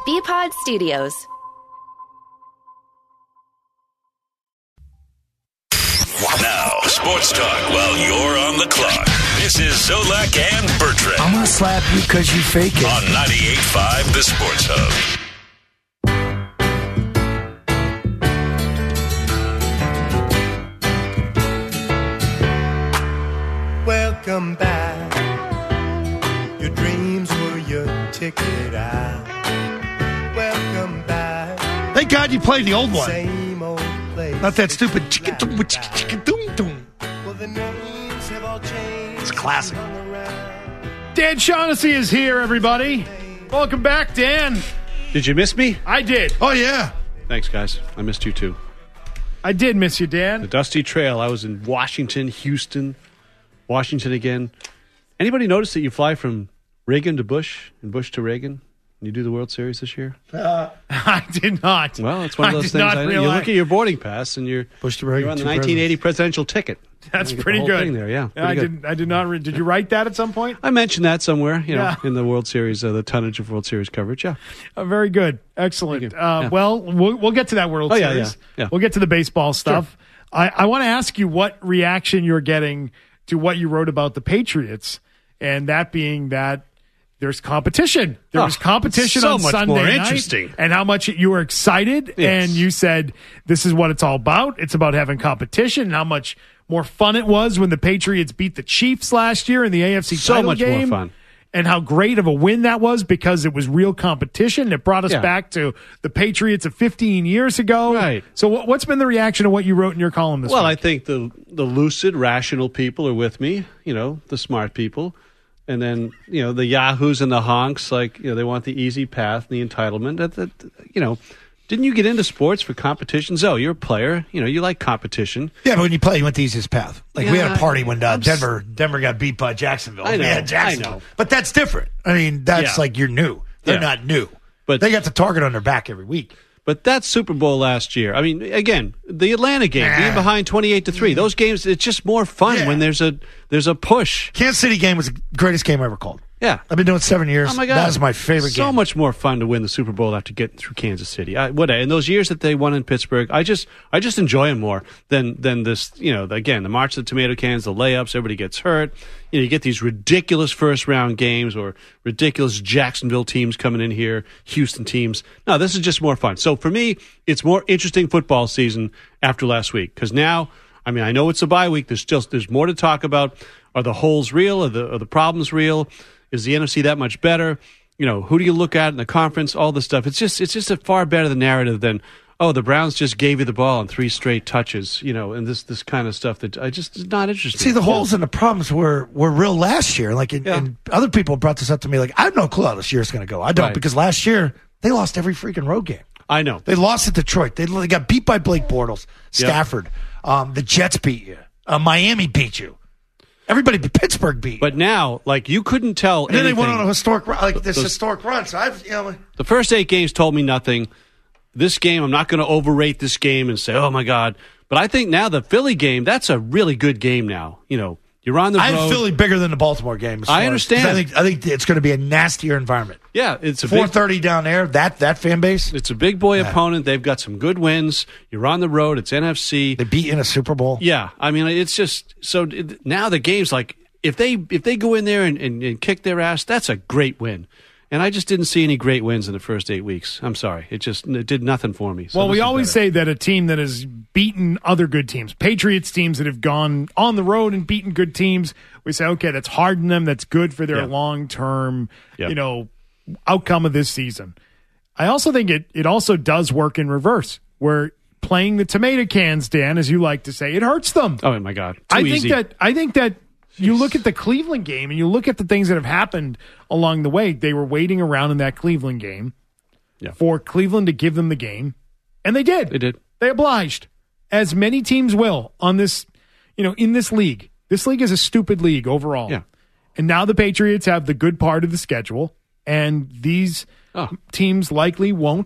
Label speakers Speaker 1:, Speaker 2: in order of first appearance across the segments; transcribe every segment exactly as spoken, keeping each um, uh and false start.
Speaker 1: B-Pod Studios.
Speaker 2: Now, sports talk while you're on the clock. This is Zolak and Bertrand.
Speaker 3: I'm going to slap you because you fake it.
Speaker 2: On ninety-eight point five, The Sports Hub.
Speaker 4: Welcome back. Your dreams were your ticket out. Welcome back.
Speaker 3: Thank God you played the old one.
Speaker 4: Same old place.
Speaker 3: Not that stupid chicka doom chicka chicka doom doom.
Speaker 4: Well, the names have all changed.
Speaker 3: It's classic.
Speaker 5: Dan Shaughnessy is here, everybody. Welcome back, Dan.
Speaker 6: Did you miss me?
Speaker 5: I did.
Speaker 3: Oh, yeah.
Speaker 6: Thanks, guys. I missed you, too.
Speaker 5: I did miss you, Dan.
Speaker 6: The Dusty Trail. I was in Washington, Houston, Washington again. Anybody notice that you fly from Reagan to Bush and Bush to Reagan when you do the World Series this year?
Speaker 5: Uh, I did not.
Speaker 6: Well, it's one of
Speaker 5: I
Speaker 6: those
Speaker 5: did
Speaker 6: things.
Speaker 5: not
Speaker 6: I, you
Speaker 5: realize.
Speaker 6: look at your boarding pass and you're,
Speaker 3: Bush to Reagan,
Speaker 6: you're on the
Speaker 3: two
Speaker 6: nineteen eighty
Speaker 3: presidents.
Speaker 6: presidential ticket.
Speaker 5: That's
Speaker 6: You get the
Speaker 5: pretty
Speaker 6: whole
Speaker 5: good.
Speaker 6: thing there, yeah.
Speaker 5: Yeah, I
Speaker 6: pretty good.
Speaker 5: didn't. I did not. Re- did you write that at some point?
Speaker 6: I mentioned that somewhere, you know,
Speaker 5: Yeah.
Speaker 6: in the World Series, uh, the tonnage of World Series coverage. Yeah.
Speaker 5: Uh, very good. Excellent.
Speaker 6: Thank you.
Speaker 5: Uh,
Speaker 6: Yeah.
Speaker 5: Well, well, we'll get to that World
Speaker 6: Oh, yeah,
Speaker 5: Series.
Speaker 6: yeah, yeah.
Speaker 5: We'll get to the baseball stuff. I, I want to ask you what reaction you're getting to what you wrote about the Patriots, and that being that there's competition. There
Speaker 6: Oh,
Speaker 5: was competition
Speaker 6: so
Speaker 5: on
Speaker 6: much
Speaker 5: Sunday
Speaker 6: more
Speaker 5: night,
Speaker 6: interesting.
Speaker 5: and how much you were excited,
Speaker 6: Yes.
Speaker 5: and you said this is what it's all about. It's about having competition, and how much more fun it was when the Patriots beat the Chiefs last year in the A F C
Speaker 6: So
Speaker 5: title
Speaker 6: much more
Speaker 5: game.
Speaker 6: fun.
Speaker 5: And how great of a win that was because it was real competition. It brought us
Speaker 6: Yeah.
Speaker 5: back to the Patriots of fifteen years ago.
Speaker 6: Right.
Speaker 5: So what, what's been the reaction to what you wrote in your column this
Speaker 6: Well, I
Speaker 5: week?
Speaker 6: think the the lucid, rational people are with me, you know, the smart people. And then, you know, the yahoos and the honks, like, you know, they want the easy path and the entitlement. That, that, you know, didn't you get into sports for competition? Zoe, you're a player. You know, you like competition.
Speaker 3: Yeah, but when you play, you went the easiest path. Like, we had
Speaker 6: Yeah,
Speaker 3: a party when uh,
Speaker 6: I'm s-
Speaker 3: Denver Denver got beat by Jacksonville.
Speaker 6: I know,
Speaker 3: Yeah, Jacksonville.
Speaker 6: I know.
Speaker 3: But that's different. I mean, that's
Speaker 6: Yeah.
Speaker 3: like you're new. They're
Speaker 6: Yeah.
Speaker 3: not new.
Speaker 6: But-
Speaker 3: they got the target on their back every week.
Speaker 6: But that Super Bowl last year, I mean, again, the Atlanta game,
Speaker 3: Nah.
Speaker 6: being behind twenty-eight to three, those games, it's just more fun
Speaker 3: Yeah.
Speaker 6: when there's a there's a push.
Speaker 3: Kansas City game was the greatest game I ever called.
Speaker 6: Yeah.
Speaker 3: I've been doing it seven years.
Speaker 6: Oh my God!
Speaker 3: That was my favorite
Speaker 6: so
Speaker 3: game.
Speaker 6: So much more fun to win the Super Bowl after getting through Kansas City. I, what in those years that they won in Pittsburgh, I just I just enjoy them more than than this. You know, the, again, the march of the tomato cans, the layups, everybody gets hurt. You know, you get these ridiculous first round games or ridiculous Jacksonville teams coming in here, Houston teams. No, this is just more fun. So for me, it's more interesting football season after last week because now, I mean, I know it's a bye week. There's still there's more to talk about. Are the holes real? Are the are the problems real? Is the N F C that much better? You know, who do you look at in the conference? All this stuff. It's just it's just a far better the narrative than, oh, the Browns just gave you the ball on three straight touches, you know, and this this kind of stuff that I just is not interested
Speaker 3: See,
Speaker 6: in.
Speaker 3: the holes and the problems were, were real last year. Like, and,
Speaker 6: Yeah.
Speaker 3: and other people brought this up to me. Like, I have no clue how this year's going to go. I don't
Speaker 6: Right.
Speaker 3: because last year they lost every freaking road game.
Speaker 6: I know.
Speaker 3: They lost at Detroit. They, they got beat by Blake Bortles, Stafford. Um, the Jets beat you. Uh, Miami beat you. Everybody, Pittsburgh beat you.
Speaker 6: But now, like, you couldn't tell
Speaker 3: And then
Speaker 6: anything.
Speaker 3: they went on a historic run, like this
Speaker 6: Those-
Speaker 3: historic run. So I've, you know,
Speaker 6: The first eight games told me nothing. This game, I'm not going to overrate this game and say, oh, my God. But I think now the Philly game, that's a really good game now. You know, you're on the
Speaker 3: I
Speaker 6: road.
Speaker 3: have Philly bigger than the Baltimore game. as
Speaker 6: I
Speaker 3: far as-
Speaker 6: understand.
Speaker 3: 'cause I think I think it's going to be a nastier environment.
Speaker 6: Yeah, it's a
Speaker 3: Four
Speaker 6: big,
Speaker 3: thirty down there. That that fan base.
Speaker 6: it's a big boy
Speaker 3: Yeah.
Speaker 6: opponent. They've got some good wins. You're on the road. It's N F C.
Speaker 3: They beat in a Super Bowl.
Speaker 6: Yeah, I mean, it's just so it, now the game's like if they if they go in there and, and, and kick their ass, that's a great win. And I just didn't see any great wins in the first eight weeks. I'm sorry, it just it did nothing for me. So
Speaker 5: well,
Speaker 6: this
Speaker 5: we
Speaker 6: is
Speaker 5: always
Speaker 6: better.
Speaker 5: say that a team that has beaten other good teams, Patriots teams that have gone on the road and beaten good teams, we say, okay, that's hardened them. That's good for their
Speaker 6: Yeah.
Speaker 5: long-term,
Speaker 6: Yeah.
Speaker 5: you know, outcome of this season. I also think it, it also does work in reverse, where playing the tomato cans, Dan, as you like to say, it hurts them.
Speaker 6: Oh my God, Too
Speaker 5: I think
Speaker 6: easy.
Speaker 5: that I think that you look at the Cleveland game and you look at the things that have happened along the way. They were waiting around in that Cleveland game
Speaker 6: Yeah.
Speaker 5: for Cleveland to give them the game, and they did.
Speaker 6: They did.
Speaker 5: They obliged, as many teams will on this, you know, in this league. This league is a stupid league overall.
Speaker 6: Yeah.
Speaker 5: And now the Patriots have the good part of the schedule, and these
Speaker 6: Oh.
Speaker 5: teams likely won't.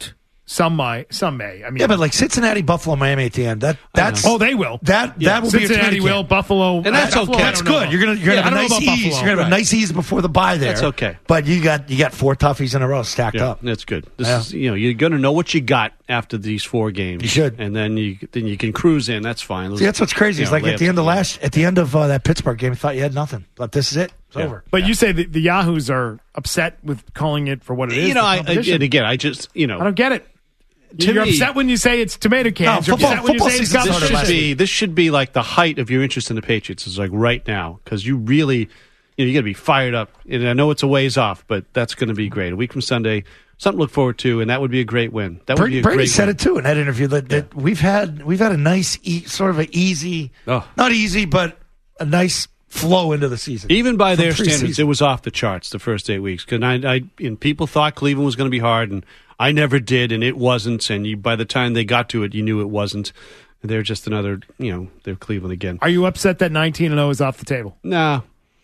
Speaker 5: Some might, some may. I mean,
Speaker 3: Yeah, but like Cincinnati, Buffalo, Miami at the end. That that's
Speaker 5: oh, they will.
Speaker 3: That
Speaker 6: Yeah.
Speaker 3: that will be your
Speaker 5: Cincinnati
Speaker 3: training
Speaker 5: will.
Speaker 3: camp.
Speaker 5: Buffalo,
Speaker 6: And that's
Speaker 5: Buffalo,
Speaker 6: okay.
Speaker 5: I
Speaker 3: That's
Speaker 5: don't know
Speaker 3: good.
Speaker 5: about.
Speaker 3: You're gonna you're
Speaker 5: Yeah,
Speaker 3: gonna
Speaker 5: I
Speaker 3: have a
Speaker 5: don't know
Speaker 3: nice
Speaker 5: about
Speaker 3: ease.
Speaker 5: Buffalo.
Speaker 3: You're gonna have a
Speaker 6: Right.
Speaker 3: nice ease before the bye there.
Speaker 6: That's okay.
Speaker 3: But you got you got four toughies in a row stacked
Speaker 6: Yeah,
Speaker 3: up.
Speaker 6: that's good. This
Speaker 3: Yeah.
Speaker 6: is you know you're going to know what you got after these four games.
Speaker 3: You should.
Speaker 6: and then you then you can cruise in. That's fine.
Speaker 3: See, that's what's crazy.
Speaker 6: You
Speaker 3: It's
Speaker 6: know,
Speaker 3: like at
Speaker 6: layups
Speaker 3: the end of
Speaker 6: at
Speaker 3: last at the end of uh, that Pittsburgh game, you thought you had nothing. But this is it. It's
Speaker 6: Yeah.
Speaker 3: over.
Speaker 5: But you say the, the Yahoos are upset with calling it for what it is.
Speaker 6: You know,
Speaker 5: the
Speaker 6: I, I
Speaker 5: competition.
Speaker 6: and again, I just you know
Speaker 5: I don't get it.
Speaker 6: To
Speaker 5: You're
Speaker 6: me-
Speaker 5: upset when you say it's tomato cans.
Speaker 3: No,
Speaker 5: You're
Speaker 3: football-
Speaker 5: upset when you
Speaker 3: football
Speaker 5: say it's
Speaker 3: season's
Speaker 5: got
Speaker 3: started
Speaker 6: this
Speaker 5: shit.
Speaker 6: should
Speaker 3: last
Speaker 6: be this should be like the height of your interest in the Patriots is like right now because you really you know you got to be fired up. And I know it's a ways off, but that's going to be great. A week from Sunday, something to look forward to, and that would be a great win. That would
Speaker 3: Brady,
Speaker 6: be a
Speaker 3: Brady
Speaker 6: great
Speaker 3: said
Speaker 6: win.
Speaker 3: it too in that interview that, that we've had we've had a nice e- sort of an easy,
Speaker 6: Oh.
Speaker 3: not easy, but a nice flow into the season.
Speaker 6: Even by
Speaker 3: From
Speaker 6: their standards,
Speaker 3: preseason.
Speaker 6: it was off the charts the first eight weeks. Because I, I, and people thought Cleveland was going to be hard, and I never did, and it wasn't. And you, by the time they got to it, you knew it wasn't. They're just another, you know, they're Cleveland again.
Speaker 5: Are you upset that nineteen and oh is off the table?
Speaker 6: Nah,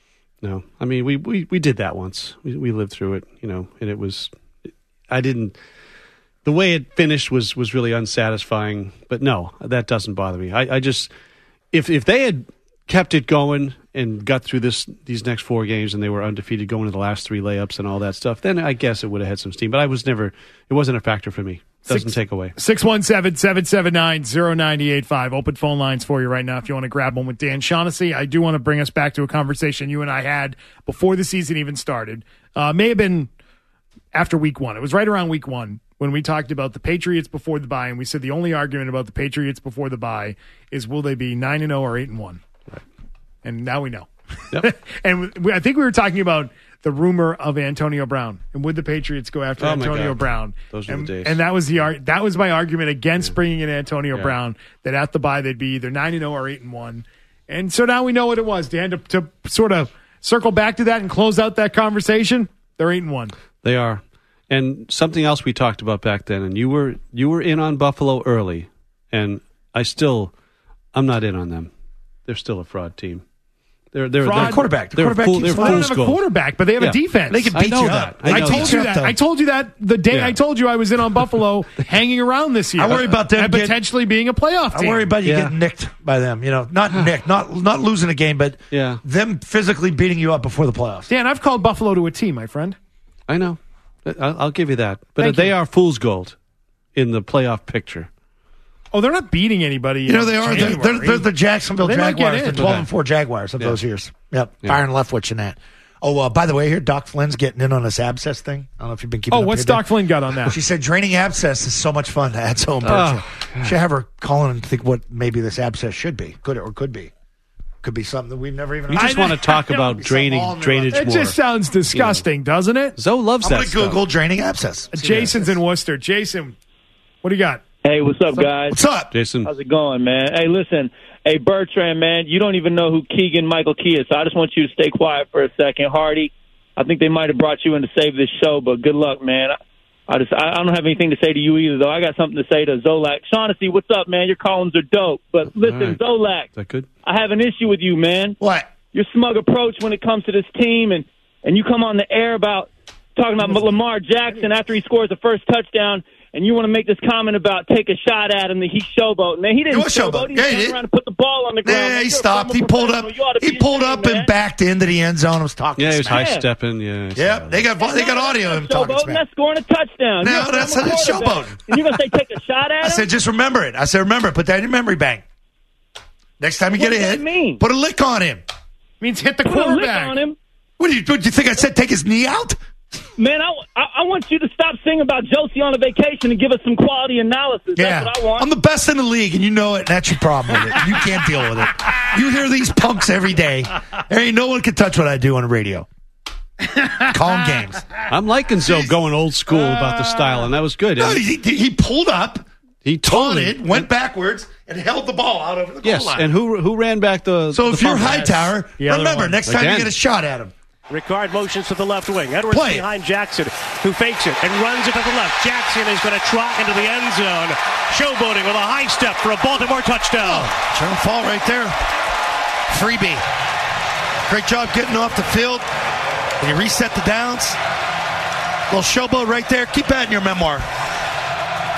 Speaker 6: no. I mean, we, we, we did that once. We, we lived through it, you know, and it was. I didn't. The way it finished was was really unsatisfying. But no, that doesn't bother me. I, I just if if they had kept it going and got through this these next four games and they were undefeated going to the last three layups and all that stuff, then I guess it would have had some steam. But I was never. It wasn't a factor for me. Doesn't
Speaker 5: Six-
Speaker 6: take away.
Speaker 5: six one seven, seven seven nine, zero nine eight five. Open phone lines for you right now if you want to grab one with Dan Shaughnessy. I do want to bring us back to a conversation you and I had before the season even started. Uh, may have been after week one. It was right around week one when we talked about the Patriots before the bye, and we said the only argument about the Patriots before the bye is will they be nine and oh or eight and one?
Speaker 6: Right.
Speaker 5: And now we know.
Speaker 6: Yep.
Speaker 5: And we, I think we were talking about the rumor of Antonio Brown and would the Patriots go after
Speaker 6: Oh, my
Speaker 5: Antonio
Speaker 6: God.
Speaker 5: Brown?
Speaker 6: Those were the
Speaker 5: and,
Speaker 6: days.
Speaker 5: and that was the ar- that was my argument against bringing in Antonio
Speaker 6: Yeah.
Speaker 5: Brown. That at the bye they'd be either nine and zero or eight and one. And so now we know what it was, Dan. To, to sort of circle back to that and close out that conversation, they're eight and one.
Speaker 6: They are. And something else we talked about back then, and you were you were in on Buffalo early, and I still, I'm not in on them. They're still a fraud team. They're they're,
Speaker 5: Fraud?
Speaker 6: they're
Speaker 3: Quarterback. The
Speaker 6: They're
Speaker 3: quarterback
Speaker 6: fool,
Speaker 3: keeps
Speaker 6: they're
Speaker 5: Well, they don't
Speaker 6: fool's
Speaker 5: have a
Speaker 6: gold.
Speaker 5: quarterback, but they have
Speaker 6: Yeah.
Speaker 5: a defense.
Speaker 3: They can
Speaker 6: I
Speaker 3: beat
Speaker 6: know
Speaker 3: you
Speaker 6: that.
Speaker 3: up.
Speaker 6: I
Speaker 5: I
Speaker 6: know
Speaker 5: told
Speaker 6: that.
Speaker 5: you
Speaker 3: Up,
Speaker 5: that.
Speaker 3: though.
Speaker 5: I told you that the day
Speaker 6: Yeah.
Speaker 5: I told you I was in on Buffalo hanging around this year.
Speaker 3: I worry about them
Speaker 5: and
Speaker 3: getting-
Speaker 5: potentially being a playoff
Speaker 3: I
Speaker 5: team.
Speaker 3: worry about you
Speaker 6: Yeah.
Speaker 3: getting nicked by them. You know, not nicked, not not losing a game, but
Speaker 6: Yeah.
Speaker 3: them physically beating you up before the playoffs.
Speaker 5: Dan, I've called Buffalo to a team, my friend.
Speaker 6: I know. I'll, I'll give you that. But
Speaker 5: Thank
Speaker 6: they
Speaker 5: you.
Speaker 6: are fool's gold in the playoff picture.
Speaker 5: Oh, they're not beating anybody.
Speaker 3: You know they are. They're, they're, they're the Jacksonville
Speaker 5: They might get
Speaker 3: Jaguars, the
Speaker 5: in.
Speaker 3: twelve
Speaker 6: Okay.
Speaker 3: and four Jaguars of
Speaker 6: Yeah.
Speaker 3: those years. Yep,
Speaker 6: Yeah.
Speaker 3: Byron Leftwich and that. Oh, uh, by the way, here Doc Flynn's getting in on this abscess thing. I don't know if you've been keeping.
Speaker 5: Oh,
Speaker 3: up
Speaker 5: what's
Speaker 3: here, Dan.
Speaker 5: Doc Flynn got on that?
Speaker 3: She said draining abscess is so much fun to add so
Speaker 6: Oh,
Speaker 3: Should have her call in and think what maybe this abscess should be, could or could be, could be something that we've never even.
Speaker 6: You just
Speaker 5: I-
Speaker 6: want to talk
Speaker 5: I-
Speaker 6: about
Speaker 3: Something
Speaker 6: draining
Speaker 3: all new
Speaker 6: drainage
Speaker 5: It
Speaker 6: more.
Speaker 5: just sounds disgusting, doesn't it?
Speaker 6: Zoe loves
Speaker 3: I'm
Speaker 6: that
Speaker 3: going to
Speaker 6: stuff.
Speaker 3: Google draining abscess. See
Speaker 5: Jason's
Speaker 3: what
Speaker 5: in Worcester. Jason, what do you got?
Speaker 1: Hey, what's up, guys?
Speaker 3: What's up?
Speaker 6: Jason,
Speaker 1: How's it going, man? Hey, listen. Hey, Bertrand, man, you don't even know who Keegan Michael Key is, so I just want you to stay quiet for a second. Hardy, I think they might have brought you in to save this show, but good luck, man. I just I don't have anything to say to you either, though. I got something to say to Zolak. Shaughnessy, what's up, man? Your columns are dope. But listen,
Speaker 6: All right.
Speaker 1: Zolak,
Speaker 6: is that good?
Speaker 1: I have an issue with you, man.
Speaker 3: What?
Speaker 1: Your smug approach when it comes to this team, and, and you come on the air about talking about Lamar Jackson after he scores the first touchdown, and you want to make this comment about take a shot at him that he showboat. Man, he didn't
Speaker 3: He was
Speaker 1: showboat.
Speaker 3: showboat.
Speaker 1: He
Speaker 3: Yeah, he
Speaker 1: turned
Speaker 3: did.
Speaker 1: around and put the ball on the ground.
Speaker 3: Nah,
Speaker 1: Man,
Speaker 3: he
Speaker 1: you're a
Speaker 3: stopped.
Speaker 1: former
Speaker 3: He pulled up.
Speaker 1: professional. You ought to
Speaker 3: He
Speaker 1: be
Speaker 3: pulled
Speaker 1: ashamed,
Speaker 3: up and
Speaker 1: man.
Speaker 3: backed into the end zone and was talking.
Speaker 6: Yeah, he was
Speaker 3: smack.
Speaker 6: high stepping. Yeah. I saw
Speaker 3: Yep,
Speaker 6: that.
Speaker 3: they got they got audio of him talking
Speaker 1: Showboat, and
Speaker 3: smack.
Speaker 1: that's scoring a touchdown.
Speaker 3: No,
Speaker 1: You're a
Speaker 3: that's
Speaker 1: former
Speaker 3: not
Speaker 1: quarterback.
Speaker 3: showboat.
Speaker 1: And you're going to say take a shot at him?
Speaker 3: I said, just remember it. I said, remember it. Put that in your memory bank. Next time you
Speaker 1: What
Speaker 3: get a
Speaker 1: does that
Speaker 3: hit,
Speaker 1: mean?
Speaker 3: put a lick on him.
Speaker 5: Means hit the
Speaker 1: Put a lick
Speaker 5: quarterback.
Speaker 1: on him.
Speaker 3: What do you? What do you think? I said take his knee out?
Speaker 1: Man, I, I, I want you to stop singing about Josie on a vacation and give us some quality analysis.
Speaker 3: Yeah,
Speaker 1: That's what I want.
Speaker 3: I'm the best in the league, and you know it. And that's your problem with it. You can't deal with it. You hear these punks every day. There ain't no one can touch what I do on the radio. Calm games.
Speaker 6: I'm liking Zoe going old school about the style, and that was good.
Speaker 3: No,
Speaker 6: And
Speaker 3: he, he pulled up,
Speaker 6: he totally
Speaker 3: taunted, went backwards, and held the ball out over the goal
Speaker 6: Yes,
Speaker 3: line.
Speaker 6: and who who ran back the?
Speaker 3: so
Speaker 6: the
Speaker 3: if you're
Speaker 6: fumble?
Speaker 3: Hightower,
Speaker 5: The other
Speaker 3: remember
Speaker 5: one.
Speaker 3: next time
Speaker 6: Again.
Speaker 3: you get a shot at him.
Speaker 7: Ricard motions to the left wing. Edwards
Speaker 3: Play it.
Speaker 7: behind Jackson, who fakes it and runs it to the left. Jackson is going to trot into the end zone. Showboating with a high step for a Baltimore touchdown.
Speaker 3: Turn fall right there. Freebie. Great job getting off the field. And you reset the downs. Little showboat right there. Keep that in your memoir.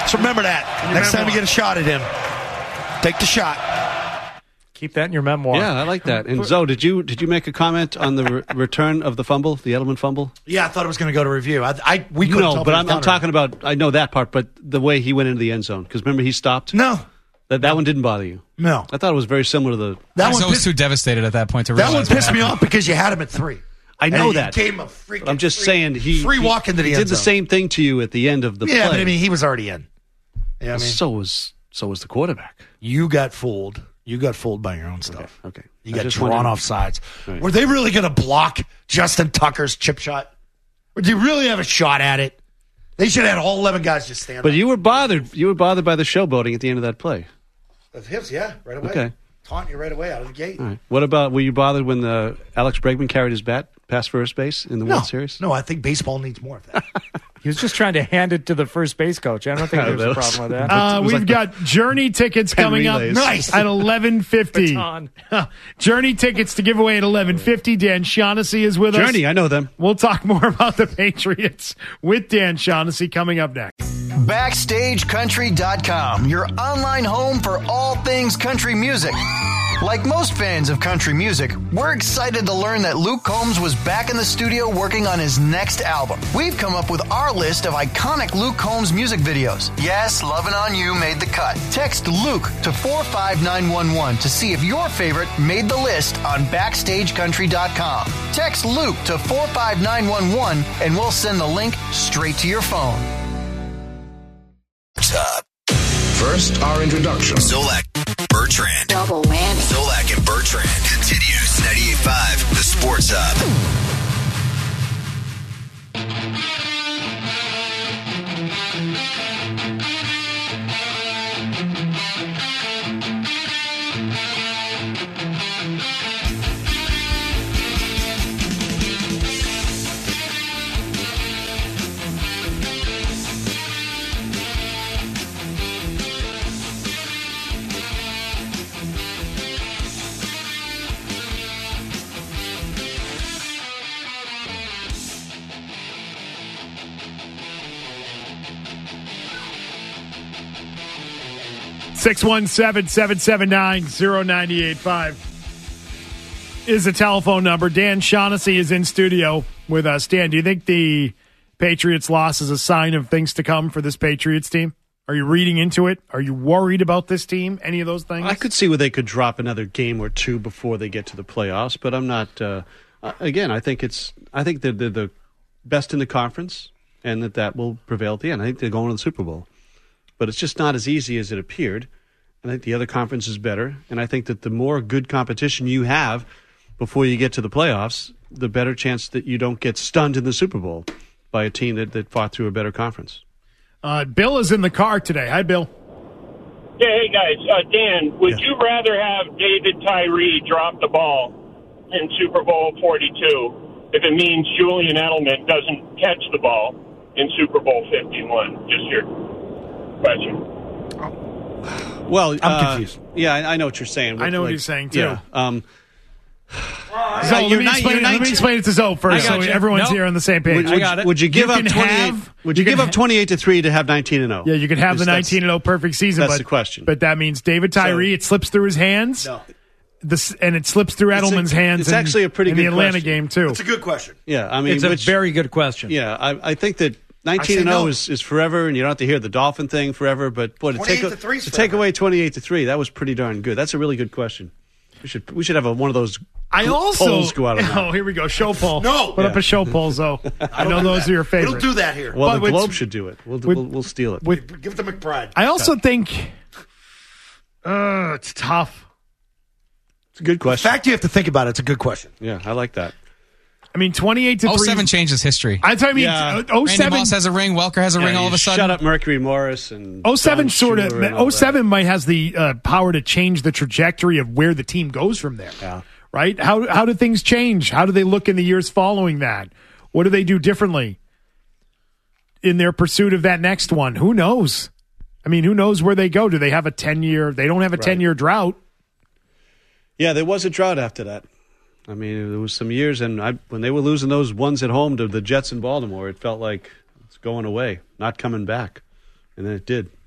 Speaker 3: So remember that. Next time you get a shot at him, take the shot.
Speaker 5: Keep that in your memoir.
Speaker 6: Yeah, I like that. And Zoe, did you did you make a comment on the re- return of the fumble, the Edelman fumble?
Speaker 3: Yeah, I thought it was going to go to review. I, I we couldn't
Speaker 6: No,
Speaker 3: tell
Speaker 6: but
Speaker 3: if it
Speaker 6: I'm,
Speaker 3: was
Speaker 6: I'm
Speaker 3: done or
Speaker 6: talking about. I know that part, but the way he went into the end zone. Because remember, he stopped.
Speaker 3: not. No,
Speaker 6: That that one didn't bother you.
Speaker 3: no.
Speaker 6: I thought it was very similar to the.
Speaker 3: That
Speaker 8: I was
Speaker 3: one
Speaker 8: always
Speaker 3: pissed,
Speaker 8: too devastated at that point to
Speaker 3: that
Speaker 8: realize
Speaker 3: one pissed
Speaker 8: what
Speaker 3: me
Speaker 8: happened.
Speaker 3: off because you had him at three.
Speaker 6: I know
Speaker 3: And
Speaker 6: that.
Speaker 3: He gave him a freaking
Speaker 6: I'm just
Speaker 3: free,
Speaker 6: saying he
Speaker 3: free
Speaker 6: he-
Speaker 3: walk into the
Speaker 6: he
Speaker 3: end
Speaker 6: did the
Speaker 3: zone.
Speaker 6: same thing to you at the end of the
Speaker 3: Yeah,
Speaker 6: play.
Speaker 3: but I mean, he was already in. Yeah, I mean,
Speaker 6: so was so was the quarterback.
Speaker 3: you got fooled. You got fooled by your own stuff.
Speaker 6: Okay.
Speaker 3: You
Speaker 6: I
Speaker 3: got
Speaker 6: just
Speaker 3: drawn
Speaker 6: wondered-
Speaker 3: off sides.
Speaker 6: Right.
Speaker 3: Were they really going to block Justin Tucker's chip shot? Or do you really have a shot at it? They should have had all eleven guys just stand
Speaker 6: But
Speaker 3: up.
Speaker 6: you were bothered. You were bothered by the showboating at the end of that play.
Speaker 3: Of hips, yeah, right away.
Speaker 6: Okay.
Speaker 3: Taunting you right away out of the gate.
Speaker 6: All right. What about? Were you bothered when the Alex Bregman carried his bat past first base in the
Speaker 3: No,
Speaker 6: World Series?
Speaker 3: no, I think baseball needs more of that.
Speaker 9: He was just trying to hand it to the first base coach. I don't think there was a
Speaker 6: That was-
Speaker 9: problem with that.
Speaker 5: Uh,
Speaker 6: It was
Speaker 5: we've
Speaker 6: like
Speaker 5: got Journey tickets
Speaker 6: pen
Speaker 5: coming
Speaker 6: relays.
Speaker 5: up
Speaker 3: Nice.
Speaker 5: at eleven fifty.
Speaker 9: Baton.
Speaker 5: Journey tickets to give away at eleven fifty. Dan Shaughnessy is with us.
Speaker 6: Journey, I know them.
Speaker 5: We'll talk more about the Patriots with Dan Shaughnessy coming up next.
Speaker 10: Backstage Country dot com, your online home for all things country music. Like most fans of country music, we're excited to learn that Luke Combs was back in the studio working on his next album. We've come up with our list of iconic Luke Combs music videos. Yes, Lovin' On You made the cut. Text Luke to four five nine one one to see if your favorite made the list on Backstage Country dot com. Text Luke to four five nine one one and we'll send the link straight to your phone.
Speaker 2: Top. First, our introduction. Zolak, Bertrand.
Speaker 11: Double whammy.
Speaker 2: Zolak and Bertrand continues. ninety-eight point five, the Sports Hub.
Speaker 5: six one seven, seven seven nine, zero nine eight five is the telephone number. Dan Shaughnessy is in studio with us. Dan, do you think the Patriots loss is a sign of things to come for this Patriots team? Are you reading into it? Are you worried about this team? Any of those things?
Speaker 6: I could see where they could drop another game or two before they get to the playoffs, but I'm not. Uh, uh, again, I think it's. I think they're, they're the best in the conference, and that that will prevail at the end. I think they're going to the Super Bowl, but it's just not as easy as it appeared. I think the other conference is better, and I think that the more good competition you have before you get to the playoffs, the better chance that you don't get stunned in the Super Bowl by a team that, that fought through a better conference.
Speaker 5: Uh, Bill is in the car today. Hi, Bill.
Speaker 12: Yeah, hey guys. Uh, Dan, would you rather have David Tyree drop the ball in Super Bowl forty-two if it means Julian Edelman doesn't catch the ball in Super Bowl fifty-one? Just your question.
Speaker 6: Well,
Speaker 3: I'm
Speaker 6: uh,
Speaker 3: confused.
Speaker 6: Yeah, I, I know what you're saying.
Speaker 5: I know what
Speaker 6: Like,
Speaker 5: he's saying, too.
Speaker 6: Yeah. Um,
Speaker 5: So
Speaker 6: you're
Speaker 5: let me,
Speaker 6: not-
Speaker 5: explain,
Speaker 6: you're
Speaker 5: it- let me
Speaker 6: nineteen
Speaker 5: explain it to Zoe first,
Speaker 9: I got
Speaker 5: so
Speaker 9: you.
Speaker 5: everyone's
Speaker 9: Nope.
Speaker 5: here on the same page.
Speaker 6: would, would, would you give
Speaker 5: You
Speaker 6: up
Speaker 5: can
Speaker 6: twenty-eight?
Speaker 5: have-
Speaker 6: would you,
Speaker 5: you
Speaker 6: give
Speaker 5: can
Speaker 6: up twenty-eight to three to have nineteen and zero?
Speaker 5: Yeah, you can have the
Speaker 6: That's-
Speaker 5: nineteen and oh perfect season.
Speaker 6: that's
Speaker 5: but,
Speaker 6: the question.
Speaker 5: But that means David Tyree,
Speaker 6: So-
Speaker 5: it slips through his hands.
Speaker 3: No.
Speaker 5: This, and it slips through
Speaker 6: It's a-
Speaker 5: Edelman's hands.
Speaker 6: it's
Speaker 5: in-
Speaker 6: actually a pretty
Speaker 5: in
Speaker 6: good
Speaker 5: the Atlanta
Speaker 6: question.
Speaker 5: game too.
Speaker 3: It's a good question.
Speaker 6: Yeah, I mean,
Speaker 9: It's a
Speaker 6: which,
Speaker 9: very good question.
Speaker 6: yeah, I, I think that nineteen
Speaker 3: I
Speaker 6: and
Speaker 3: say
Speaker 6: zero
Speaker 3: no.
Speaker 6: is, is forever, and you don't have to hear the Dolphin thing forever. But boy, to take,
Speaker 3: twenty-eight to three is
Speaker 6: to take
Speaker 3: forever.
Speaker 6: away twenty-eight to three, that was pretty darn good. That's a really good question. We should we should have a, one of those.
Speaker 5: I also
Speaker 6: polls go out on that.
Speaker 5: Oh, here we go. Show poll.
Speaker 3: No.
Speaker 5: put up
Speaker 6: Yeah.
Speaker 5: a show poll, Zoe. I know
Speaker 3: don't do
Speaker 5: those
Speaker 3: that.
Speaker 5: are your
Speaker 3: We
Speaker 5: favorite.
Speaker 3: don't do that here.
Speaker 6: Well,
Speaker 5: But
Speaker 6: the
Speaker 5: with-
Speaker 6: Globe should do it. We'll,
Speaker 5: with-
Speaker 6: we'll we'll steal it.
Speaker 5: With,
Speaker 3: Give it to McBride.
Speaker 5: I also think uh, it's tough.
Speaker 6: It's a good
Speaker 3: The
Speaker 6: question.
Speaker 3: fact you have to think about it, it's a good question.
Speaker 6: Yeah, I like that.
Speaker 5: I mean, twenty-eight to
Speaker 8: oh
Speaker 5: three.
Speaker 8: seven changes history.
Speaker 5: I tell you,
Speaker 6: Yeah.
Speaker 5: oh
Speaker 8: Randy
Speaker 5: seven.
Speaker 8: Moss has a ring. Welker has a ring
Speaker 6: Yeah,
Speaker 8: all
Speaker 6: you
Speaker 8: of a sudden.
Speaker 6: Shut up, Mercury Morris and
Speaker 5: oh seven
Speaker 6: Don
Speaker 5: sort of.
Speaker 6: Shula and all
Speaker 5: oh
Speaker 6: that.
Speaker 5: seven might has the uh, power to change the trajectory of where the team goes from there.
Speaker 6: Yeah.
Speaker 5: Right? How how do things change? How do they look in the years following that? What do they do differently in their pursuit of that next one? Who knows? I mean, who knows where they go? Do they have a ten year? They don't have a
Speaker 6: Right.
Speaker 5: ten year drought.
Speaker 6: Yeah, there was a drought after that. I mean, there was some years, and I, when they were losing those ones at home to the Jets in Baltimore, it felt like it's going away, not coming back, and then it did.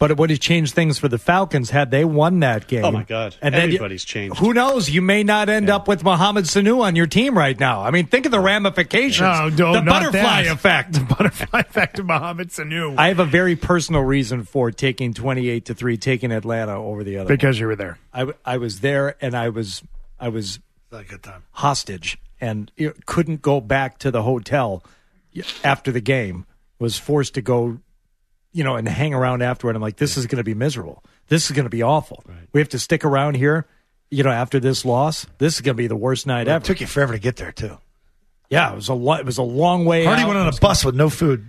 Speaker 9: but it would have changed things for the Falcons had they won that game.
Speaker 6: Oh, my God.
Speaker 9: And then you-
Speaker 6: Everybody's changed.
Speaker 9: Who knows? You may not end
Speaker 6: Yeah.
Speaker 9: up with Mohamed Sanu on your team right now. I mean, think of the ramifications.
Speaker 5: No, no,
Speaker 9: the
Speaker 5: not
Speaker 9: butterfly
Speaker 5: that.
Speaker 9: effect.
Speaker 5: The butterfly effect of Mohamed Sanu.
Speaker 9: I have a very personal reason for taking twenty-eight to three, taking Atlanta over the other.
Speaker 5: Because you were there.
Speaker 9: I, w- I was there, and I was I was
Speaker 3: Not a good time.
Speaker 9: hostage, and you know, couldn't go back to the hotel after the game. Was forced to go, you know, and hang around afterward. I'm like, this is going to be miserable. This is going to be awful.
Speaker 6: Right.
Speaker 9: We have to stick around here, you know, after this loss. This is going to be the worst night
Speaker 3: Well,
Speaker 9: ever.
Speaker 3: it took you forever to get there, too.
Speaker 9: Yeah, it was a lo- it was a long way.
Speaker 3: Hardy
Speaker 9: out.
Speaker 3: went on a bus with no food.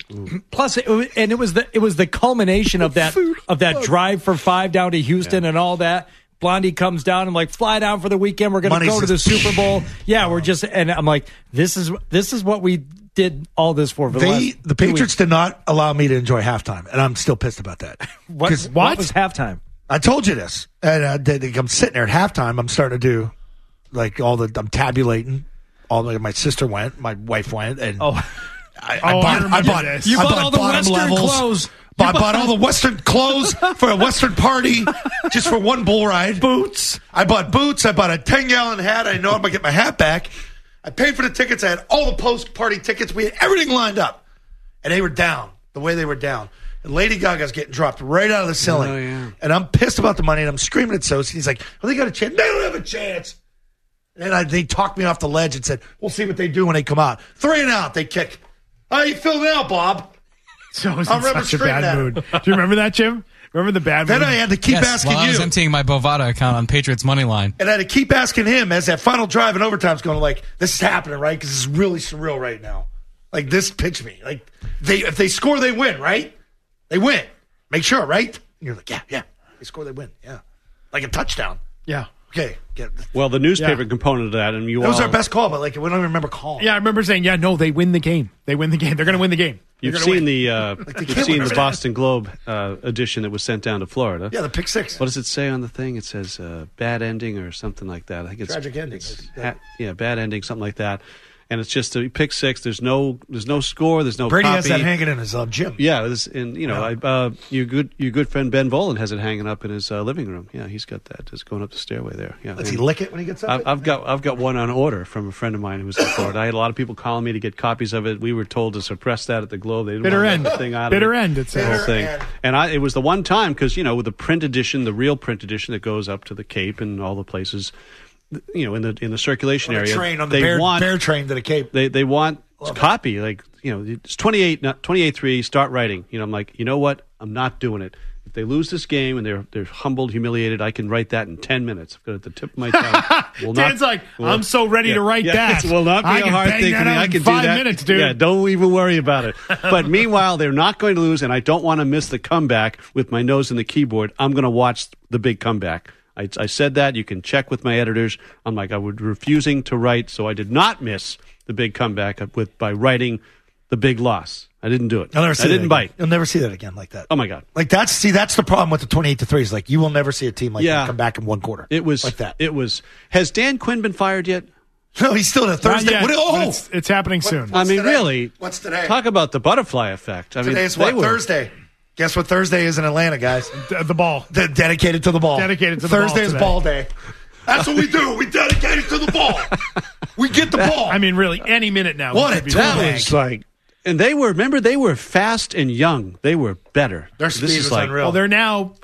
Speaker 9: Plus, it, wa- and it was the it was the culmination of that of that drive for five down to Houston and all that. Blondie comes down and like, fly down for the weekend. We're going to
Speaker 3: Money's
Speaker 9: go to the
Speaker 3: just-
Speaker 9: Super Bowl. Yeah, we're just and I'm like, this is this is what we did all this for. for the,
Speaker 3: They,
Speaker 9: last
Speaker 3: the
Speaker 9: two
Speaker 3: Patriots
Speaker 9: weeks.
Speaker 3: did not allow me to enjoy halftime, and I'm still pissed about that.
Speaker 9: What,
Speaker 3: 'Cause-
Speaker 9: what was halftime?
Speaker 3: I told you this. And uh, they- I'm sitting there at halftime. I'm starting to do like all the. I'm tabulating. All the, my sister went. My wife went. And
Speaker 9: Oh.
Speaker 3: I,
Speaker 5: Oh, I
Speaker 3: I bought. I,
Speaker 5: remember
Speaker 3: bought.
Speaker 5: this.
Speaker 9: You
Speaker 3: I
Speaker 9: bought all the
Speaker 3: bottom
Speaker 9: Western
Speaker 3: levels.
Speaker 9: clothes.
Speaker 3: Bought, bought all the Western clothes for a Western party just for one bull ride.
Speaker 9: Boots.
Speaker 3: I bought boots. I bought a ten gallon hat. I know I'm gonna get my hat back. I paid for the tickets. I had all the post party tickets. We had everything lined up, and they were down the way they were down. And Lady Gaga's getting dropped right out of the ceiling.
Speaker 6: Oh, yeah.
Speaker 3: And I'm pissed about the money, and I'm screaming at Sosa. He's like, well, they got a chance. They don't have a chance. And I, they talked me off the ledge and said, we'll see what they do when they come out. Three and out, they kick. How you feel now, Bob?
Speaker 5: So I was
Speaker 3: I
Speaker 5: in
Speaker 3: remember
Speaker 5: such a
Speaker 3: screaming
Speaker 5: bad
Speaker 3: at him.
Speaker 5: mood. Do you remember that, Jim? Remember the bad
Speaker 3: Then
Speaker 5: mood?
Speaker 3: I had to keep
Speaker 8: yes,
Speaker 3: asking
Speaker 8: while I was
Speaker 3: you.
Speaker 8: emptying my Bovada account on Patriots money line.
Speaker 3: And I had to keep asking him as that final drive in overtime's going like, this is happening, right? Because it's really surreal right now. Like, this pitch me. Like, they if they score, they win, right? They win. Make sure, right? And you're like, yeah, yeah. They score, they win. Yeah. Like a touchdown.
Speaker 5: Yeah.
Speaker 3: Okay. Get,
Speaker 6: Well, the newspaper
Speaker 5: Yeah.
Speaker 6: component of that, and you
Speaker 3: that was
Speaker 6: all,
Speaker 3: our best call, but like, we don't even remember calling.
Speaker 5: Yeah, I remember saying, yeah, no, they win the game. They win the game. They're going to win the game. They're
Speaker 6: You've
Speaker 5: gonna
Speaker 6: seen
Speaker 5: win.
Speaker 6: the uh,
Speaker 3: they
Speaker 6: you've
Speaker 3: can't
Speaker 6: seen
Speaker 3: win
Speaker 6: the
Speaker 3: everything.
Speaker 6: Boston Globe uh, edition that was sent down to Florida.
Speaker 3: Yeah, the pick six.
Speaker 6: What does it say on the thing? It says uh, bad ending or something like that. I think it's
Speaker 3: Tragic ending.
Speaker 6: it's ha- yeah, bad ending, something like that. And it's just a pick six. There's no there's no score. There's no
Speaker 3: Brady
Speaker 6: copy.
Speaker 3: has that hanging in his uh, gym.
Speaker 6: Yeah, this, and you know, I, uh, your good your good friend Ben Volen has it hanging up in his uh, living room. Yeah, he's got that just going up the stairway there. Yeah,
Speaker 3: Does he
Speaker 6: and
Speaker 3: lick it when he gets up?
Speaker 6: I've, I've got I've got one on order from a friend of mine who was in Florida. I had a lot of people calling me to get copies of it. We were told to suppress that at the Globe. They didn't
Speaker 5: Bitter
Speaker 6: want
Speaker 5: end.
Speaker 6: the thing out
Speaker 5: Bitter
Speaker 6: of it.
Speaker 5: end, it
Speaker 6: The
Speaker 5: says.
Speaker 6: whole
Speaker 3: Bitter
Speaker 6: thing.
Speaker 3: end.
Speaker 6: And I, it was the one time because you know with the print edition, the real print edition that goes up to the Cape and all the places, you know, in the in the circulation
Speaker 3: on the
Speaker 6: area,
Speaker 3: train, on the
Speaker 6: they
Speaker 3: bear,
Speaker 6: want
Speaker 3: bear train to the Cape.
Speaker 6: they they want copy, like, you know, it's twenty-eight, twenty-eight three, start writing. You know, I'm like, you know what? I'm not doing it. If they lose this game and they're they're humbled, humiliated, I can write that in ten minutes. I've got it at the tip of my tongue. Will not-
Speaker 5: Dan's like,
Speaker 6: will-
Speaker 5: I'm so ready
Speaker 6: yeah,
Speaker 5: to write
Speaker 6: yeah,
Speaker 5: that.
Speaker 6: It will not be
Speaker 5: I
Speaker 6: a
Speaker 5: can
Speaker 6: hard
Speaker 5: bang
Speaker 6: thing
Speaker 5: that
Speaker 6: for me.
Speaker 5: out
Speaker 6: I
Speaker 5: in
Speaker 6: can
Speaker 5: five
Speaker 6: do that.
Speaker 5: minutes, dude.
Speaker 6: Yeah, don't even worry about it. But meanwhile, they're not going to lose, and I don't want to miss the comeback with my nose in the keyboard. I'm going to watch the big comeback. I, I said that. You can check with my editors. I'm like, I was refusing to write, so I did not miss the big comeback with by writing the big loss. I didn't do it.
Speaker 3: You'll never see
Speaker 6: I
Speaker 3: that
Speaker 6: didn't
Speaker 3: again.
Speaker 6: bite.
Speaker 3: You'll never see that again like that.
Speaker 6: Oh my God!
Speaker 3: Like that's see that's the problem with the twenty-eight to three. Is like you will never see a team like
Speaker 6: Yeah.
Speaker 3: that come back in one quarter.
Speaker 6: It was
Speaker 3: like that.
Speaker 6: It was. Has Dan Quinn been fired yet?
Speaker 3: No, he's still in a
Speaker 5: Not
Speaker 3: Thursday.
Speaker 5: yet,
Speaker 3: What,
Speaker 5: but
Speaker 3: oh,
Speaker 5: it's, it's happening soon.
Speaker 6: I mean,
Speaker 3: today?
Speaker 6: really?
Speaker 3: What's today?
Speaker 6: Talk about the butterfly effect. I mean,
Speaker 3: today's
Speaker 6: they
Speaker 3: what
Speaker 6: were-
Speaker 3: Thursday. Guess what Thursday is in Atlanta, guys?
Speaker 5: D- the ball.
Speaker 3: De- dedicated to the ball.
Speaker 5: Dedicated to the ball
Speaker 3: Thursday is
Speaker 5: today.
Speaker 3: ball day. That's what we do. We dedicate it to the ball. We get the ball.
Speaker 5: I mean, really, any minute now.
Speaker 3: What
Speaker 5: we
Speaker 3: a
Speaker 5: could be
Speaker 3: talent.
Speaker 5: winning.
Speaker 6: That was like, and they were. Remember, they were fast and young. They were better.
Speaker 3: Their speed
Speaker 6: this is
Speaker 3: was
Speaker 6: like,
Speaker 3: unreal.
Speaker 5: Well, they're now,